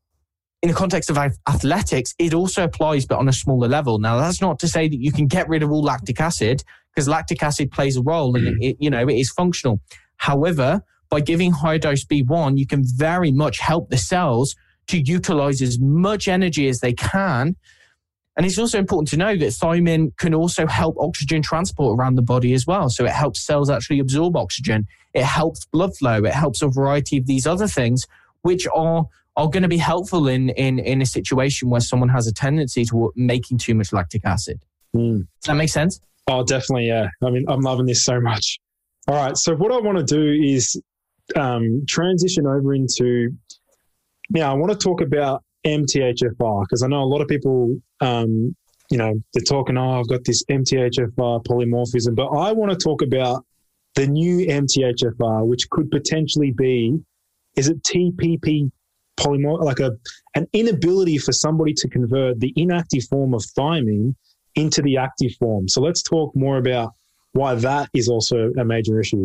In the context of athletics, it also applies, but on a smaller level. Now, that's not to say that you can get rid of all lactic acid, because lactic acid plays a role and it, you know, it is functional. However, by giving high dose B one, you can very much help the cells to utilize as much energy as they can. And it's also important to know that thiamine can also help oxygen transport around the body as well. So it helps cells actually absorb oxygen. It helps blood flow. It helps a variety of these other things, which are are going to be helpful in, in, in a situation where someone has a tendency to making too much lactic acid. Mm. Does that make sense? Oh, definitely. Yeah. I mean, I'm loving this so much. All right. So what I want to do is um, transition over into, now I want to talk about M T H F R, because I know a lot of people, um, you know, they're talking, oh, I've got this M T H F R polymorphism, but I want to talk about the new M T H F R, which could potentially be, is it T P P polymorph, like a an inability for somebody to convert the inactive form of thiamine into the active form. So let's talk more about why that is also a major issue.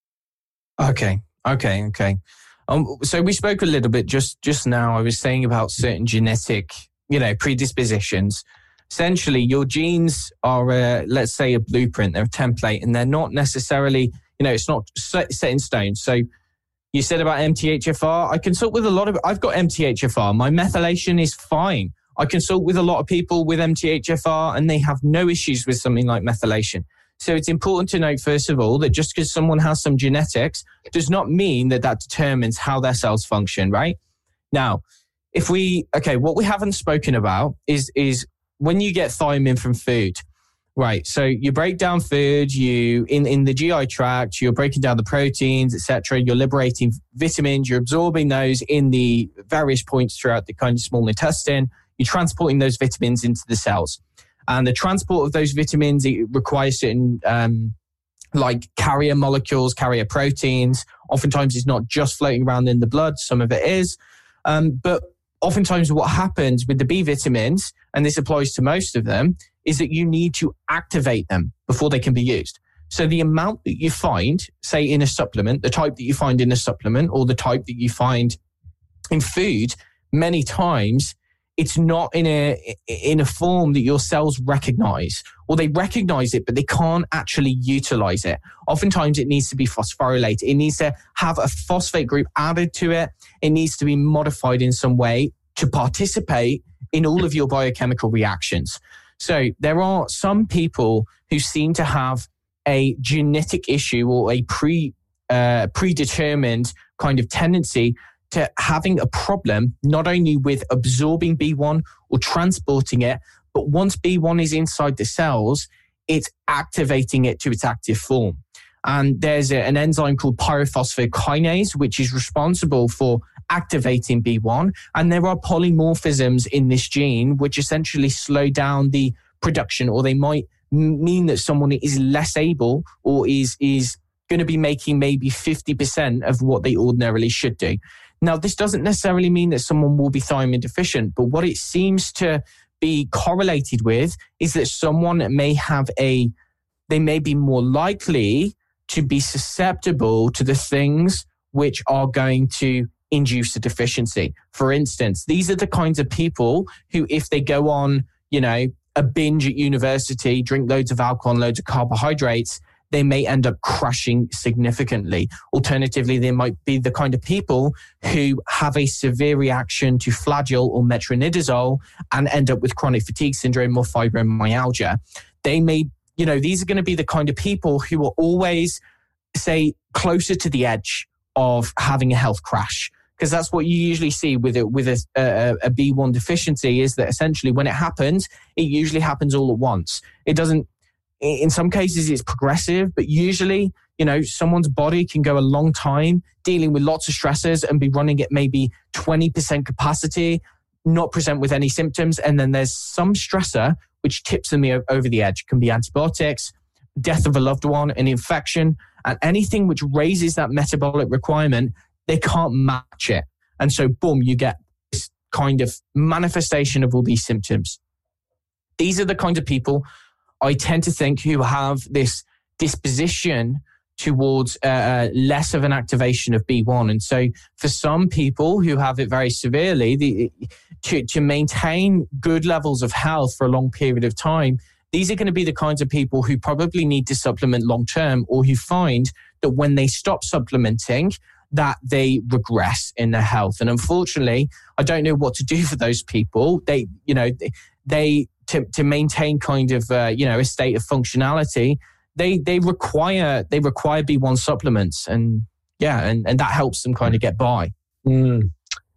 Okay, okay, okay. Um, so we spoke a little bit just, just now. I was saying about certain genetic, you know, predispositions. Essentially, your genes are, uh, let's say, a blueprint. They're a template, and they're not necessarily, you know, it's not set, set in stone. So you said about M T H F R. I consult with a lot of, I've got M T H F R. My methylation is fine. I consult with a lot of people with M T H F R, and they have no issues with something like methylation. So it's important to note, first of all, that just because someone has some genetics does not mean that that determines how their cells function, right? Now, if we, okay, what we haven't spoken about is, is when you get thiamine from food, right? So you break down food, you, in, in the G I tract, you're breaking down the proteins, et cetera. You're liberating vitamins, you're absorbing those in the various points throughout the kind of small intestine. You're transporting those vitamins into the cells. And the transport of those vitamins, it requires certain, um, like carrier molecules, carrier proteins. Oftentimes it's not just floating around in the blood. Some of it is. Um, but oftentimes what happens with the B vitamins, and this applies to most of them, is that you need to activate them before they can be used. So the amount that you find, say in a supplement, the type that you find in a supplement or the type that you find in food, many times it's not in a in a form that your cells recognize, or they recognize it, but they can't actually utilize it. Oftentimes it needs to be phosphorylated. It needs to have a phosphate group added to it. It needs to be modified in some way to participate in all of your biochemical reactions. So there are some people who seem to have a genetic issue or a pre uh, predetermined kind of tendency to having a problem, not only with absorbing B one or transporting it, but once B one is inside the cells, it's activating it to its active form. And there's a, an enzyme called pyrophosphate kinase, which is responsible for activating B one. And there are polymorphisms in this gene, which essentially slow down the production, or they might mean that someone is less able or is, is going to be making maybe fifty percent of what they ordinarily should do. Now, this doesn't necessarily mean that someone will be thiamine deficient, but what it seems to be correlated with is that someone may have a, they may be more likely to be susceptible to the things which are going to induce a deficiency. For instance, these are the kinds of people who, if they go on, you know, a binge at university, drink loads of alcohol and loads of carbohydrates, they may end up crashing significantly. Alternatively, they might be the kind of people who have a severe reaction to flagyl or metronidazole and end up with chronic fatigue syndrome or fibromyalgia. They may, you know, these are going to be the kind of people who are always, say, closer to the edge of having a health crash. Because that's what you usually see with a, with a, a, a B one deficiency, is that essentially when it happens, it usually happens all at once. It doesn't, in some cases it's progressive, but usually, you know, someone's body can go a long time dealing with lots of stressors and be running at maybe twenty percent capacity, not present with any symptoms. And then there's some stressor which tips them over the edge. It can be antibiotics, death of a loved one, an infection, and anything which raises that metabolic requirement, they can't match it. And so, boom, you get this kind of manifestation of all these symptoms. These are the kinds of people I tend to think who have this disposition towards uh, less of an activation of B one. And so for some people who have it very severely, the, to, to maintain good levels of health for a long period of time, these are going to be the kinds of people who probably need to supplement long term, or who find that when they stop supplementing, that they regress in their health. And unfortunately, I don't know what to do for those people. They, you know, they, they to, to maintain kind of, uh, you know, a state of functionality, they, they require, they require B one supplements. And yeah, and, and that helps them kind of get by. Mm.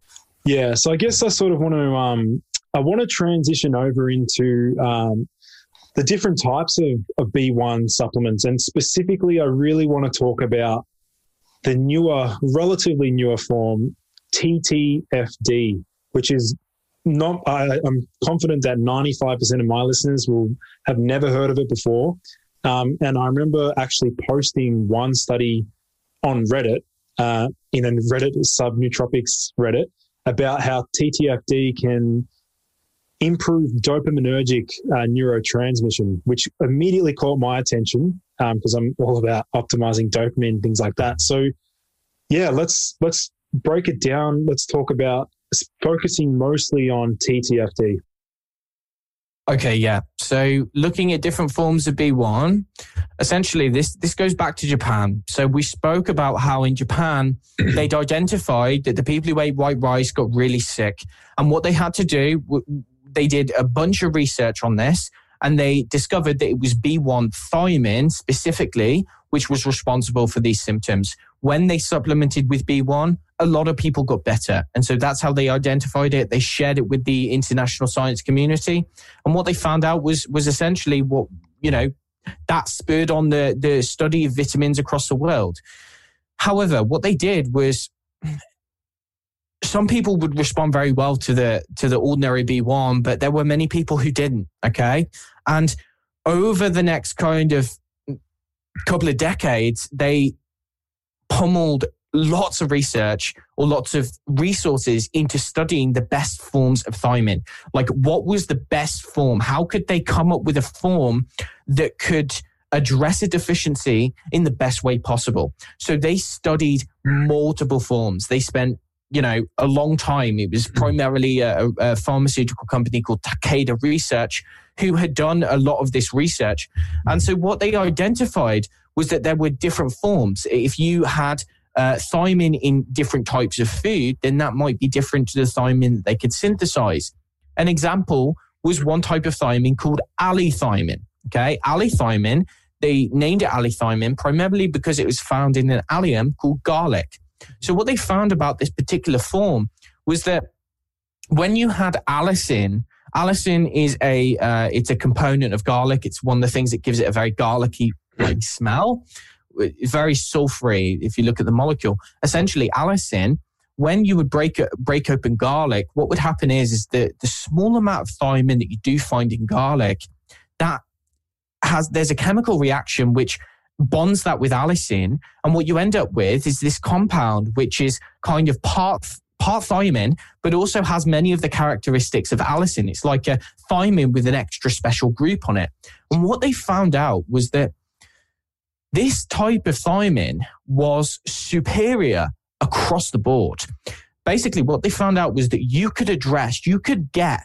Yeah, so I guess I sort of want to um, I want to transition over into um, the different types of, of B one supplements, and specifically, I really want to talk about the newer, relatively newer form, T T F D, which is not. I, I'm confident that ninety-five percent of my listeners will have never heard of it before, um, and I remember actually posting one study on Reddit, uh, in a Reddit sub-nootropics Reddit, about how T T F D can improve dopaminergic uh, neurotransmission, which immediately caught my attention because um, I'm all about optimizing dopamine, things like that. So, yeah, let's let's break it down. Let's talk about focusing mostly on T T F D. Okay, yeah. So looking at different forms of B one, essentially this, this goes back to Japan. So we spoke about how in Japan, they'd identified that the people who ate white rice got really sick. And what they had to do, they did a bunch of research on this, and they discovered that it was B one thiamine specifically, which was responsible for these symptoms. When they supplemented with B one, a lot of people got better. And so that's how they identified it. They shared it with the international science community. And what they found out was, was essentially what, you know, that spurred on the, the study of vitamins across the world. However, what they did was some people would respond very well to the, to the ordinary B one, but there were many people who didn't. Okay. And over the next kind of couple of decades, they pummeled lots of research or lots of resources into studying the best forms of thiamine. Like, what was the best form? How could they come up with a form that could address a deficiency in the best way possible? So they studied multiple forms. They spent, you know, a long time. It was primarily a, a pharmaceutical company called Takeda Research who had done a lot of this research. And so what they identified was that there were different forms. If you had uh, thiamine in different types of food, then that might be different to the thiamine that they could synthesize. An example was one type of thiamine called allethiamine. Okay, allethiamine, they named it allethiamine primarily because it was found in an allium called garlic. So what they found about this particular form was that when you had allicin, allicin is a uh, it's a component of garlic. It's one of the things that gives it a very garlicky like smell. It's very sulfury if you look at the molecule. Essentially, allicin, when you would break break open garlic, what would happen is is that the small amount of thiamine that you do find in garlic, that has there's a chemical reaction which bonds that with allicin, and what you end up with is this compound which is kind of part part thiamine, but also has many of the characteristics of allicin. It's like a thiamine with an extra special group on it. And what they found out was that this type of thiamine was superior across the board. Basically, what they found out was that you could address, you could get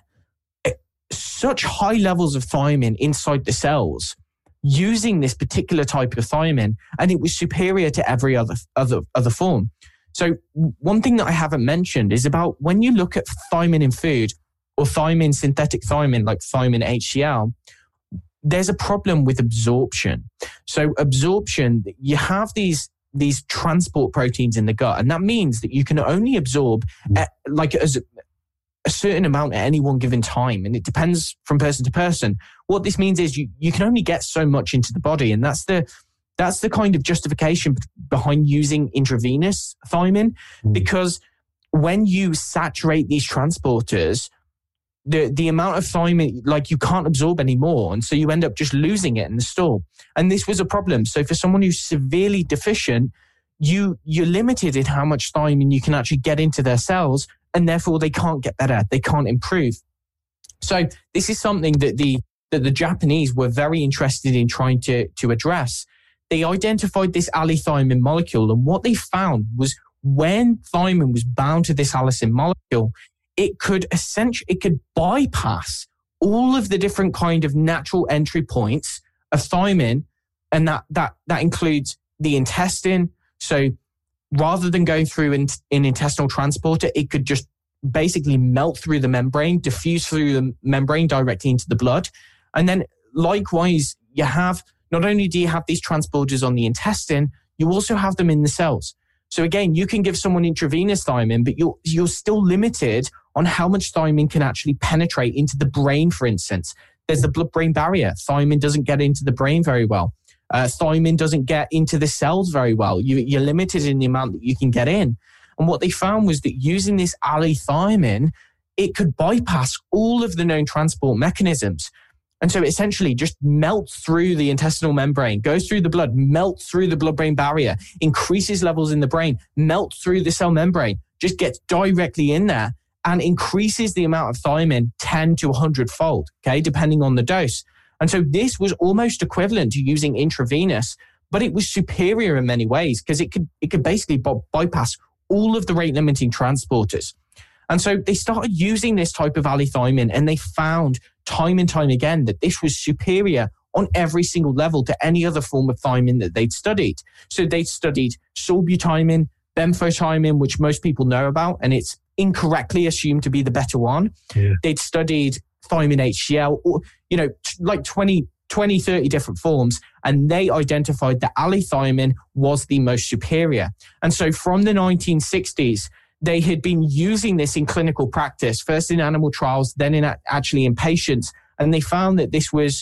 such high levels of thiamine inside the cells using this particular type of thiamine, and it was superior to every other other other form. So one thing that I haven't mentioned is about when you look at thiamine in food or thiamine, synthetic thiamine like thiamine H C l, there's a problem with absorption. So absorption, you have these these transport proteins in the gut, and that means that you can only absorb at, like as a certain amount at any one given time, and it depends from person to person. What this means is you you can only get so much into the body, and that's the that's the kind of justification behind using intravenous thiamine, because when you saturate these transporters, the the amount of thiamine, like, you can't absorb anymore, and so you end up just losing it in the stool. And this was a problem. So for someone who's severely deficient, you you're limited in how much thiamine you can actually get into their cells, and therefore they can't get better, they can't improve. So this is something that the that the Japanese were very interested in trying to to address. They identified this allethiamine molecule, and what they found was when thiamine was bound to this allicin molecule, it could essentially it could bypass all of the different kind of natural entry points of thiamine, and that that that includes the intestine. So rather than going through an, an intestinal transporter, it could just basically melt through the membrane, diffuse through the membrane directly into the blood. And then likewise, you have, not only do you have these transporters on the intestine, you also have them in the cells. So again, you can give someone intravenous thiamine, but you're, you're still limited on how much thiamine can actually penetrate into the brain, for instance. There's the blood-brain barrier. Thiamine doesn't get into the brain very well. Uh, thiamine doesn't get into the cells very well. You, you're limited in the amount that you can get in. And what they found was that using this allithiamine, it could bypass all of the known transport mechanisms. And so it essentially just melts through the intestinal membrane, goes through the blood, melts through the blood-brain barrier, increases levels in the brain, melts through the cell membrane, just gets directly in there and increases the amount of thiamine ten to one hundred fold, okay, depending on the dose. And so this was almost equivalent to using intravenous, but it was superior in many ways because it could it could basically b- bypass all of the rate-limiting transporters. And so they started using this type of allithiamine, and they found time and time again that this was superior on every single level to any other form of thiamine that they'd studied. So they'd studied sulbutamine, benfotiamine, which most people know about, and it's incorrectly assumed to be the better one. Yeah. They'd studied thiamine H C L, or, you know, t- like twenty, twenty, thirty different forms, and they identified that allithiamine was the most superior. And so from the nineteen sixties, they had been using this in clinical practice, first in animal trials, then in actually in patients. And they found that this was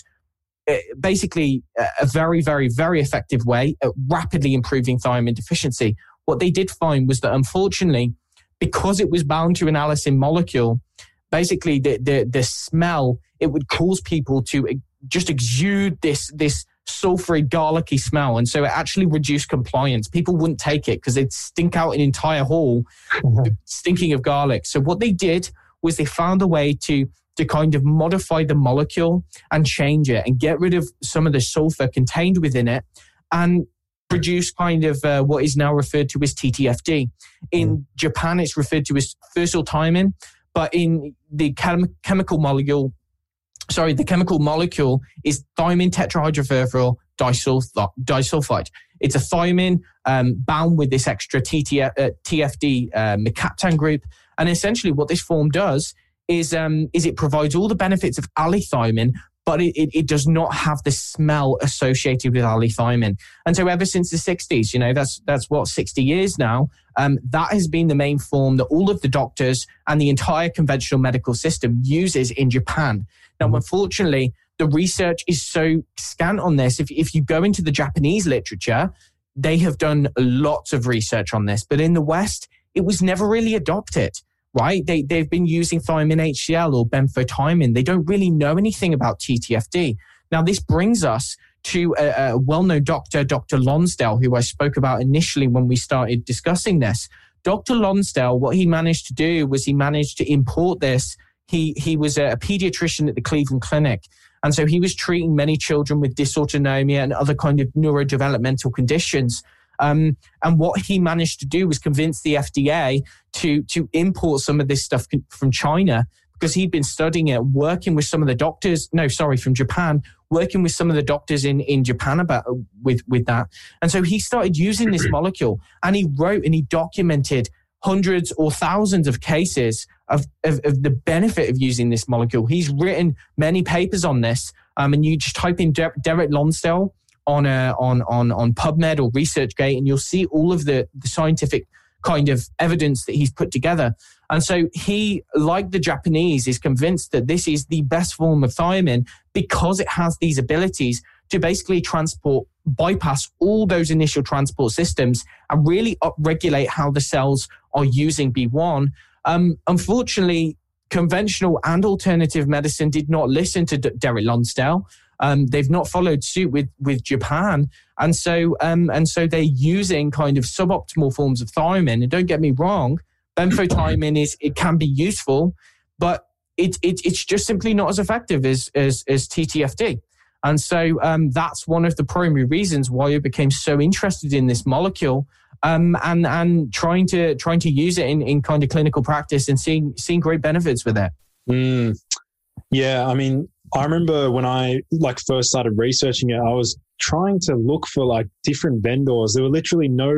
basically a very, very, very effective way at rapidly improving thiamine deficiency. What they did find was that, unfortunately, because it was bound to an allicin molecule, basically the, the, the smell, it would cause people to just exude this, this sulfury, garlicky smell. And so it actually reduced compliance. People wouldn't take it because they'd stink out an entire hall mm-hmm. stinking of garlic. So what they did was they found a way to, to kind of modify the molecule and change it and get rid of some of the sulfur contained within it and produce kind of uh, what is now referred to as T T F D. In mm-hmm. Japan, it's referred to as fursultiamine, but in the chem- chemical molecule, Sorry, the chemical molecule is thiamine tetrahydrofurfuryl disulf- disulfide. It's a thiamine um, bound with this extra T T F, uh, T F D uh, mercaptan group. And essentially what this form does is, um, is it provides all the benefits of allithiamine, but it, it, it does not have the smell associated with allithiamine. And so ever since the sixties, you know, that's that's what, sixty years now, um, that has been the main form that all of the doctors and the entire conventional medical system uses in Japan. Now, unfortunately, the research is so scant on this. If, if you go into the Japanese literature, they have done lots of research on this. But in the West, it was never really adopted, right? They, they've been using thiamine H C L or benfotiamine. They don't really know anything about T T F D. Now, this brings us to a, a well-known doctor, Doctor Lonsdale, who I spoke about initially when we started discussing this. Doctor Lonsdale, what he managed to do was he managed to import this. He he was a pediatrician at the Cleveland Clinic. And so he was treating many children with dysautonomia and other kind of neurodevelopmental conditions. Um, and what he managed to do was convince the F D A to, to import some of this stuff from China because he'd been studying it, working with some of the doctors, no, sorry, from Japan, working with some of the doctors in, in Japan about with, with that. And so he started using this molecule and he wrote and he documented hundreds or thousands of cases of, of, of the benefit of using this molecule. He's written many papers on this. Um, and you just type in Der- Derek Lonsdale on, uh, on, on, on PubMed or ResearchGate, and you'll see all of the, the scientific kind of evidence that he's put together. And so he, like the Japanese, is convinced that this is the best form of thiamine because it has these abilities to basically transport, bypass all those initial transport systems and really upregulate how the cells are using B one. Um, unfortunately, conventional and alternative medicine did not listen to D- Derek Lonsdale. Um, they've not followed suit with, with Japan. And so, um, and so they're using kind of suboptimal forms of thiamine. And don't get me wrong, benfotiamine is, it can be useful, but it, it, it's just simply not as effective as, as, as T T F D. And so um, that's one of the primary reasons why I became so interested in this molecule um, and and trying to trying to use it in, in kind of clinical practice and seeing seeing great benefits with it. Mm. Yeah, I mean, I remember when I like first started researching it, I was trying to look for like different vendors. There were literally no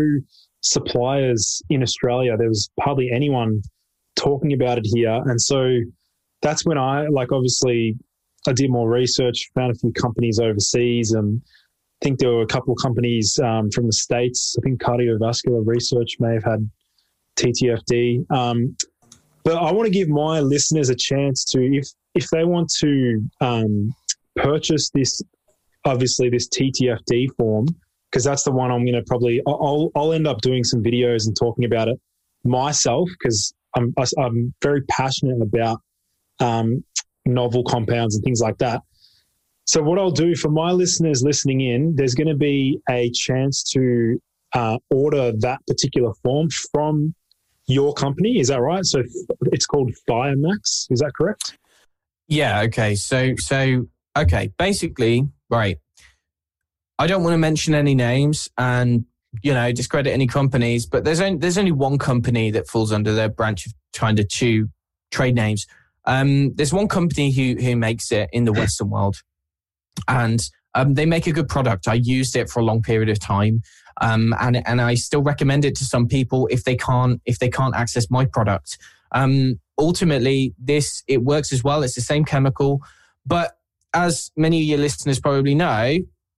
suppliers in Australia. There was hardly anyone talking about it here. And so that's when I like obviously I did more research, found a few companies overseas, and think there were a couple of companies um, from the States. I think Cardiovascular Research may have had T T F D. Um, but I want to give my listeners a chance to, if if they want to um, purchase this, obviously this T T F D form, because that's the one I'm going to probably, I'll, I'll end up doing some videos and talking about it myself, because I'm, I'm very passionate about um, novel compounds and things like that. So what I'll do for my listeners listening in, there's going to be a chance to uh, order that particular form from your company. Is that right? So it's called Thiamax. Is that correct? Yeah. Okay. So, so, okay. Basically, right. I don't want to mention any names and, you know, discredit any companies, but there's only, there's only one company that falls under their branch of trying to chew trade names. Um, there's one company who, who makes it in the Western world, and um, they make a good product. I used it for a long period of time. Um, and, and I still recommend it to some people if they can't, if they can't access my product. Um, ultimately this, it works as well. It's the same chemical, but as many of your listeners probably know,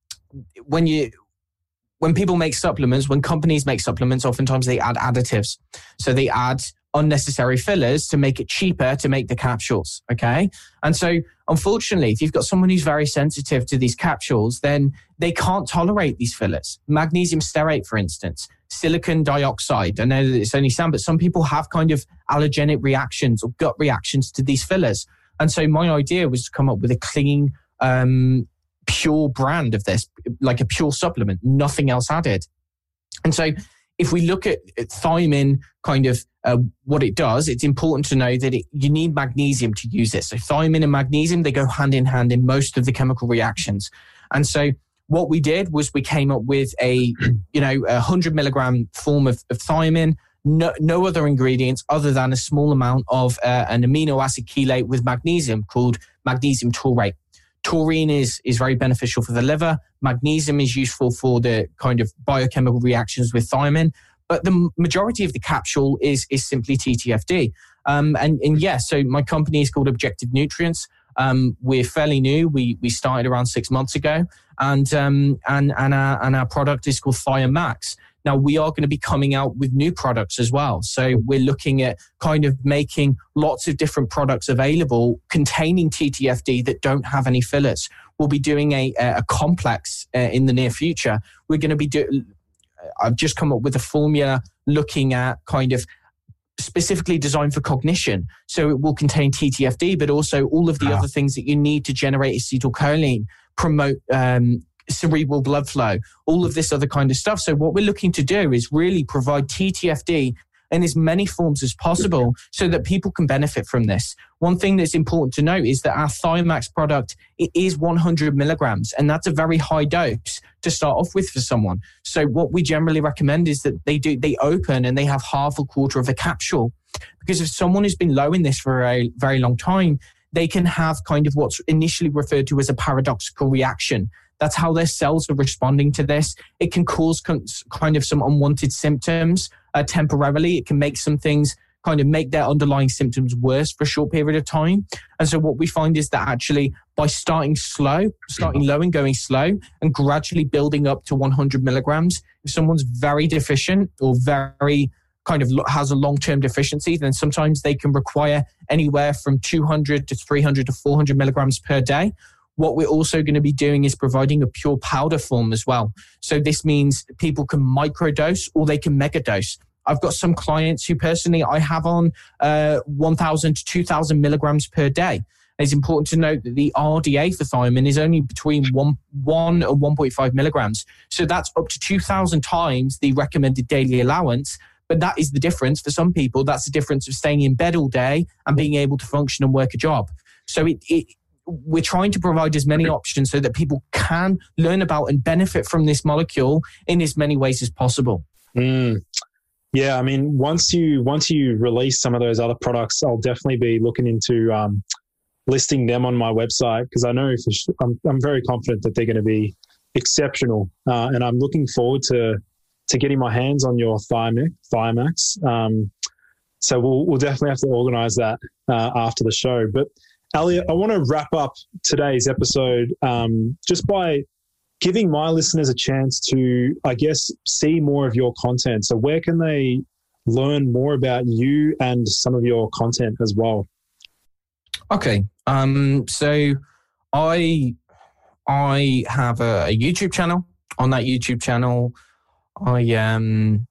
when you, when people make supplements, when companies make supplements, oftentimes they add additives. So they add unnecessary fillers to make it cheaper to make the capsules. Okay. And so unfortunately, if you've got someone who's very sensitive to these capsules, then they can't tolerate these fillers. Magnesium stearate, for instance, silicon dioxide. I know that it's only sound, but some people have kind of allergenic reactions or gut reactions to these fillers. And so my idea was to come up with a clean, um, pure brand of this, like a pure supplement, nothing else added. And so if we look at, at thiamine, kind of uh, what it does, it's important to know that it, you need magnesium to use it. So thiamine and magnesium, they go hand in hand in most of the chemical reactions. And so what we did was we came up with a, you know, a one hundred milligram form of, of thiamine, no, no other ingredients other than a small amount of uh, an amino acid chelate with magnesium called magnesium taurate. Taurine is, is very beneficial for the liver. Magnesium is useful for the kind of biochemical reactions with thiamine. But the majority of the capsule is, is simply T T F D. Um, and, and yes, yeah, so my company is called Objective Nutrients. Um, we're fairly new. We we started around six months ago. And um, and, and, our, and our product is called Thiamax. Now, we are going to be coming out with new products as well. So we're looking at kind of making lots of different products available containing T T F D that don't have any fillers. We'll be doing a, a complex uh, in the near future. We're going to be doing, I've just come up with a formula looking at kind of specifically designed for cognition. So it will contain T T F D, but also all of the wow. other things that you need to generate acetylcholine, promote um, cerebral blood flow, all of this other kind of stuff. So what we're looking to do is really provide T T F D in as many forms as possible so that people can benefit from this. One thing that's important to note is that our Thiamax product, it is one hundred milligrams, and that's a very high dose to start off with for someone. So what we generally recommend is that they do, they open and they have half a quarter of a capsule, because if someone has been low in this for a very long time, they can have kind of what's initially referred to as a paradoxical reaction. That's how their cells are responding to this. It can cause kind of some unwanted symptoms uh, temporarily. It can make some things kind of make their underlying symptoms worse for a short period of time. And so what we find is that actually by starting slow, starting low and going slow and gradually building up to one hundred milligrams, if someone's very deficient or very kind of has a long-term deficiency, then sometimes they can require anywhere from two hundred to three hundred to four hundred milligrams per day. What we're also going to be doing is providing a pure powder form as well. So this means people can microdose or they can megadose. I've got some clients who personally I have on uh, one thousand to two thousand milligrams per day. It's important to note that the R D A for thiamine is only between one, one and one point five milligrams. So that's up to two thousand times the recommended daily allowance. But that is the difference. For some people, that's the difference of staying in bed all day and being able to function and work a job. So it, it we're trying to provide as many options so that people can learn about and benefit from this molecule in as many ways as possible. Mm. Yeah, I mean, once you once you release some of those other products, I'll definitely be looking into um, listing them on my website, because I know for sure, I'm, I'm very confident that they're going to be exceptional, uh, and I'm looking forward to to getting my hands on your Thiamax. Thiamax. Um, so we'll we'll definitely have to organise that uh, after the show. But Elliot, I want to wrap up today's episode um, just by giving my listeners a chance to, I guess, see more of your content. So where can they learn more about you and some of your content as well? Okay. Um, so I I have a, a YouTube channel. On that YouTube channel, I um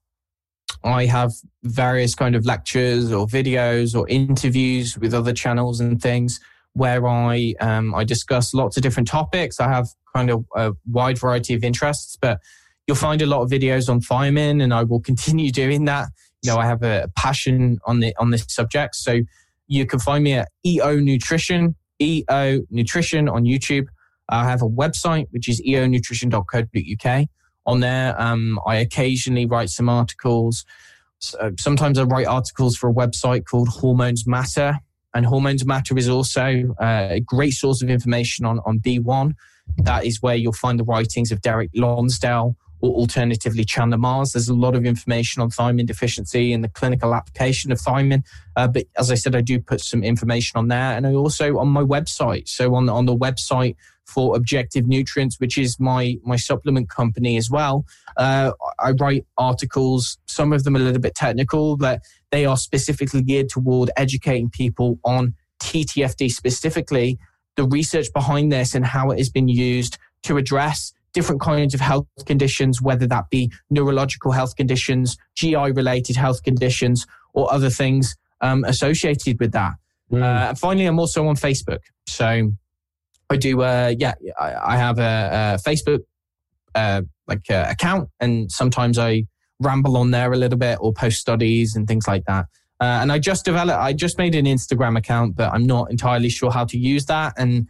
I have various kind of lectures or videos or interviews with other channels and things where I um I discuss lots of different topics. I have kind of a wide variety of interests, but you'll find a lot of videos on thiamine, and I will continue doing that. You know, I have a passion on the on this subject, so you can find me at E O Nutrition, E O Nutrition on YouTube. I have a website, which is e o nutrition dot co dot u k. On there, um, I occasionally write some articles. So sometimes I write articles for a website called Hormones Matter. And Hormones Matter is also uh, a great source of information on, on B one. That is where you'll find the writings of Derek Lonsdale, or alternatively Chandler Mars. There's a lot of information on thiamine deficiency and the clinical application of thiamine. Uh, but as I said, I do put some information on there, and I also on my website. So on, on the website for Objective Nutrients, which is my, my supplement company as well, uh, I write articles, some of them a little bit technical, but they are specifically geared toward educating people on T T F D, specifically the research behind this and how it has been used to address different kinds of health conditions, whether that be neurological health conditions, G I-related health conditions, or other things um, associated with that. Mm. Uh, and finally, I'm also on Facebook. So I do, uh, yeah, I, I have a, a Facebook uh, like uh, account, and sometimes I ramble on there a little bit or post studies and things like that. Uh, and I just developed, I just made an Instagram account, but I'm not entirely sure how to use that, and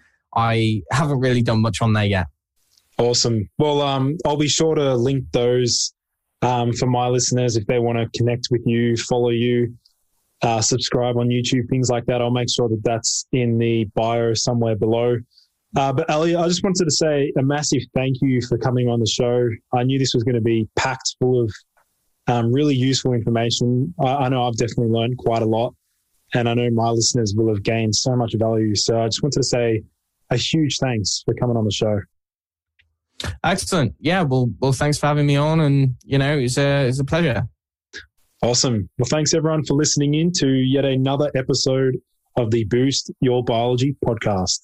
I haven't really done much on there yet. Awesome. Well, um, I'll be sure to link those um, for my listeners if they want to connect with you, follow you, uh, subscribe on YouTube, things like that. I'll make sure that that's in the bio somewhere below. Uh, but Ali, I just wanted to say a massive thank you for coming on the show. I knew this was going to be packed full of um, really useful information. I, I know I've definitely learned quite a lot, and I know my listeners will have gained so much value. So I just wanted to say a huge thanks for coming on the show. Excellent. Yeah. Well, well, thanks for having me on, and you know, it's a it's a pleasure. Awesome. Well, thanks everyone for listening in to yet another episode of the Boost Your Biology podcast.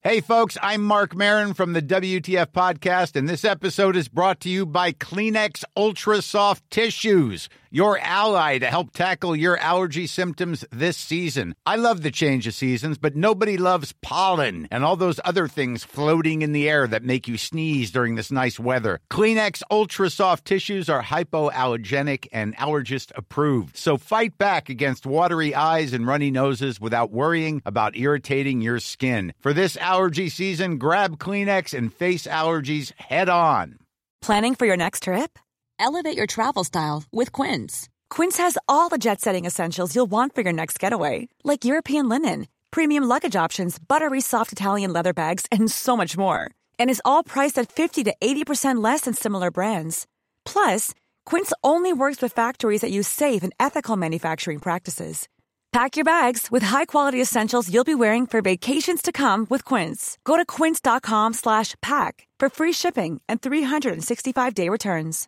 Hey, folks, I'm Mark Maron from the W T F Podcast, and this episode is brought to you by Kleenex Ultra Soft Tissues, your ally to help tackle your allergy symptoms this season. I love the change of seasons, but nobody loves pollen and all those other things floating in the air that make you sneeze during this nice weather. Kleenex Ultra Soft Tissues are hypoallergenic and allergist approved, so fight back against watery eyes and runny noses without worrying about irritating your skin. For this allergy season, grab Kleenex and face allergies head on. Planning for your next trip? Elevate your travel style with Quince. Quince has all the jet-setting essentials you'll want for your next getaway, like European linen, premium luggage options, buttery soft Italian leather bags, and so much more. And is all priced at fifty to eighty percent less than similar brands. Plus, Quince only works with factories that use safe and ethical manufacturing practices. Pack your bags with high-quality essentials you'll be wearing for vacations to come with Quince. Go to quince.com slash pack for free shipping and three sixty-five day returns.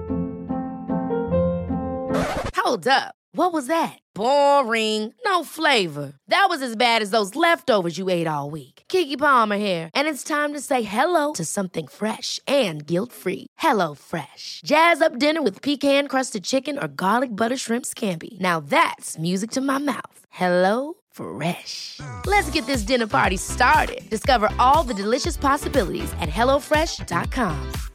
Hold up. What was that? Boring. No flavor. That was as bad as those leftovers you ate all week. Keke Palmer here, and it's time to say hello to something fresh and guilt-free. Hello Fresh. Jazz up dinner with pecan-crusted chicken or garlic butter shrimp scampi. Now that's music to my mouth. Hello Fresh. Let's get this dinner party started. Discover all the delicious possibilities at hello fresh dot com.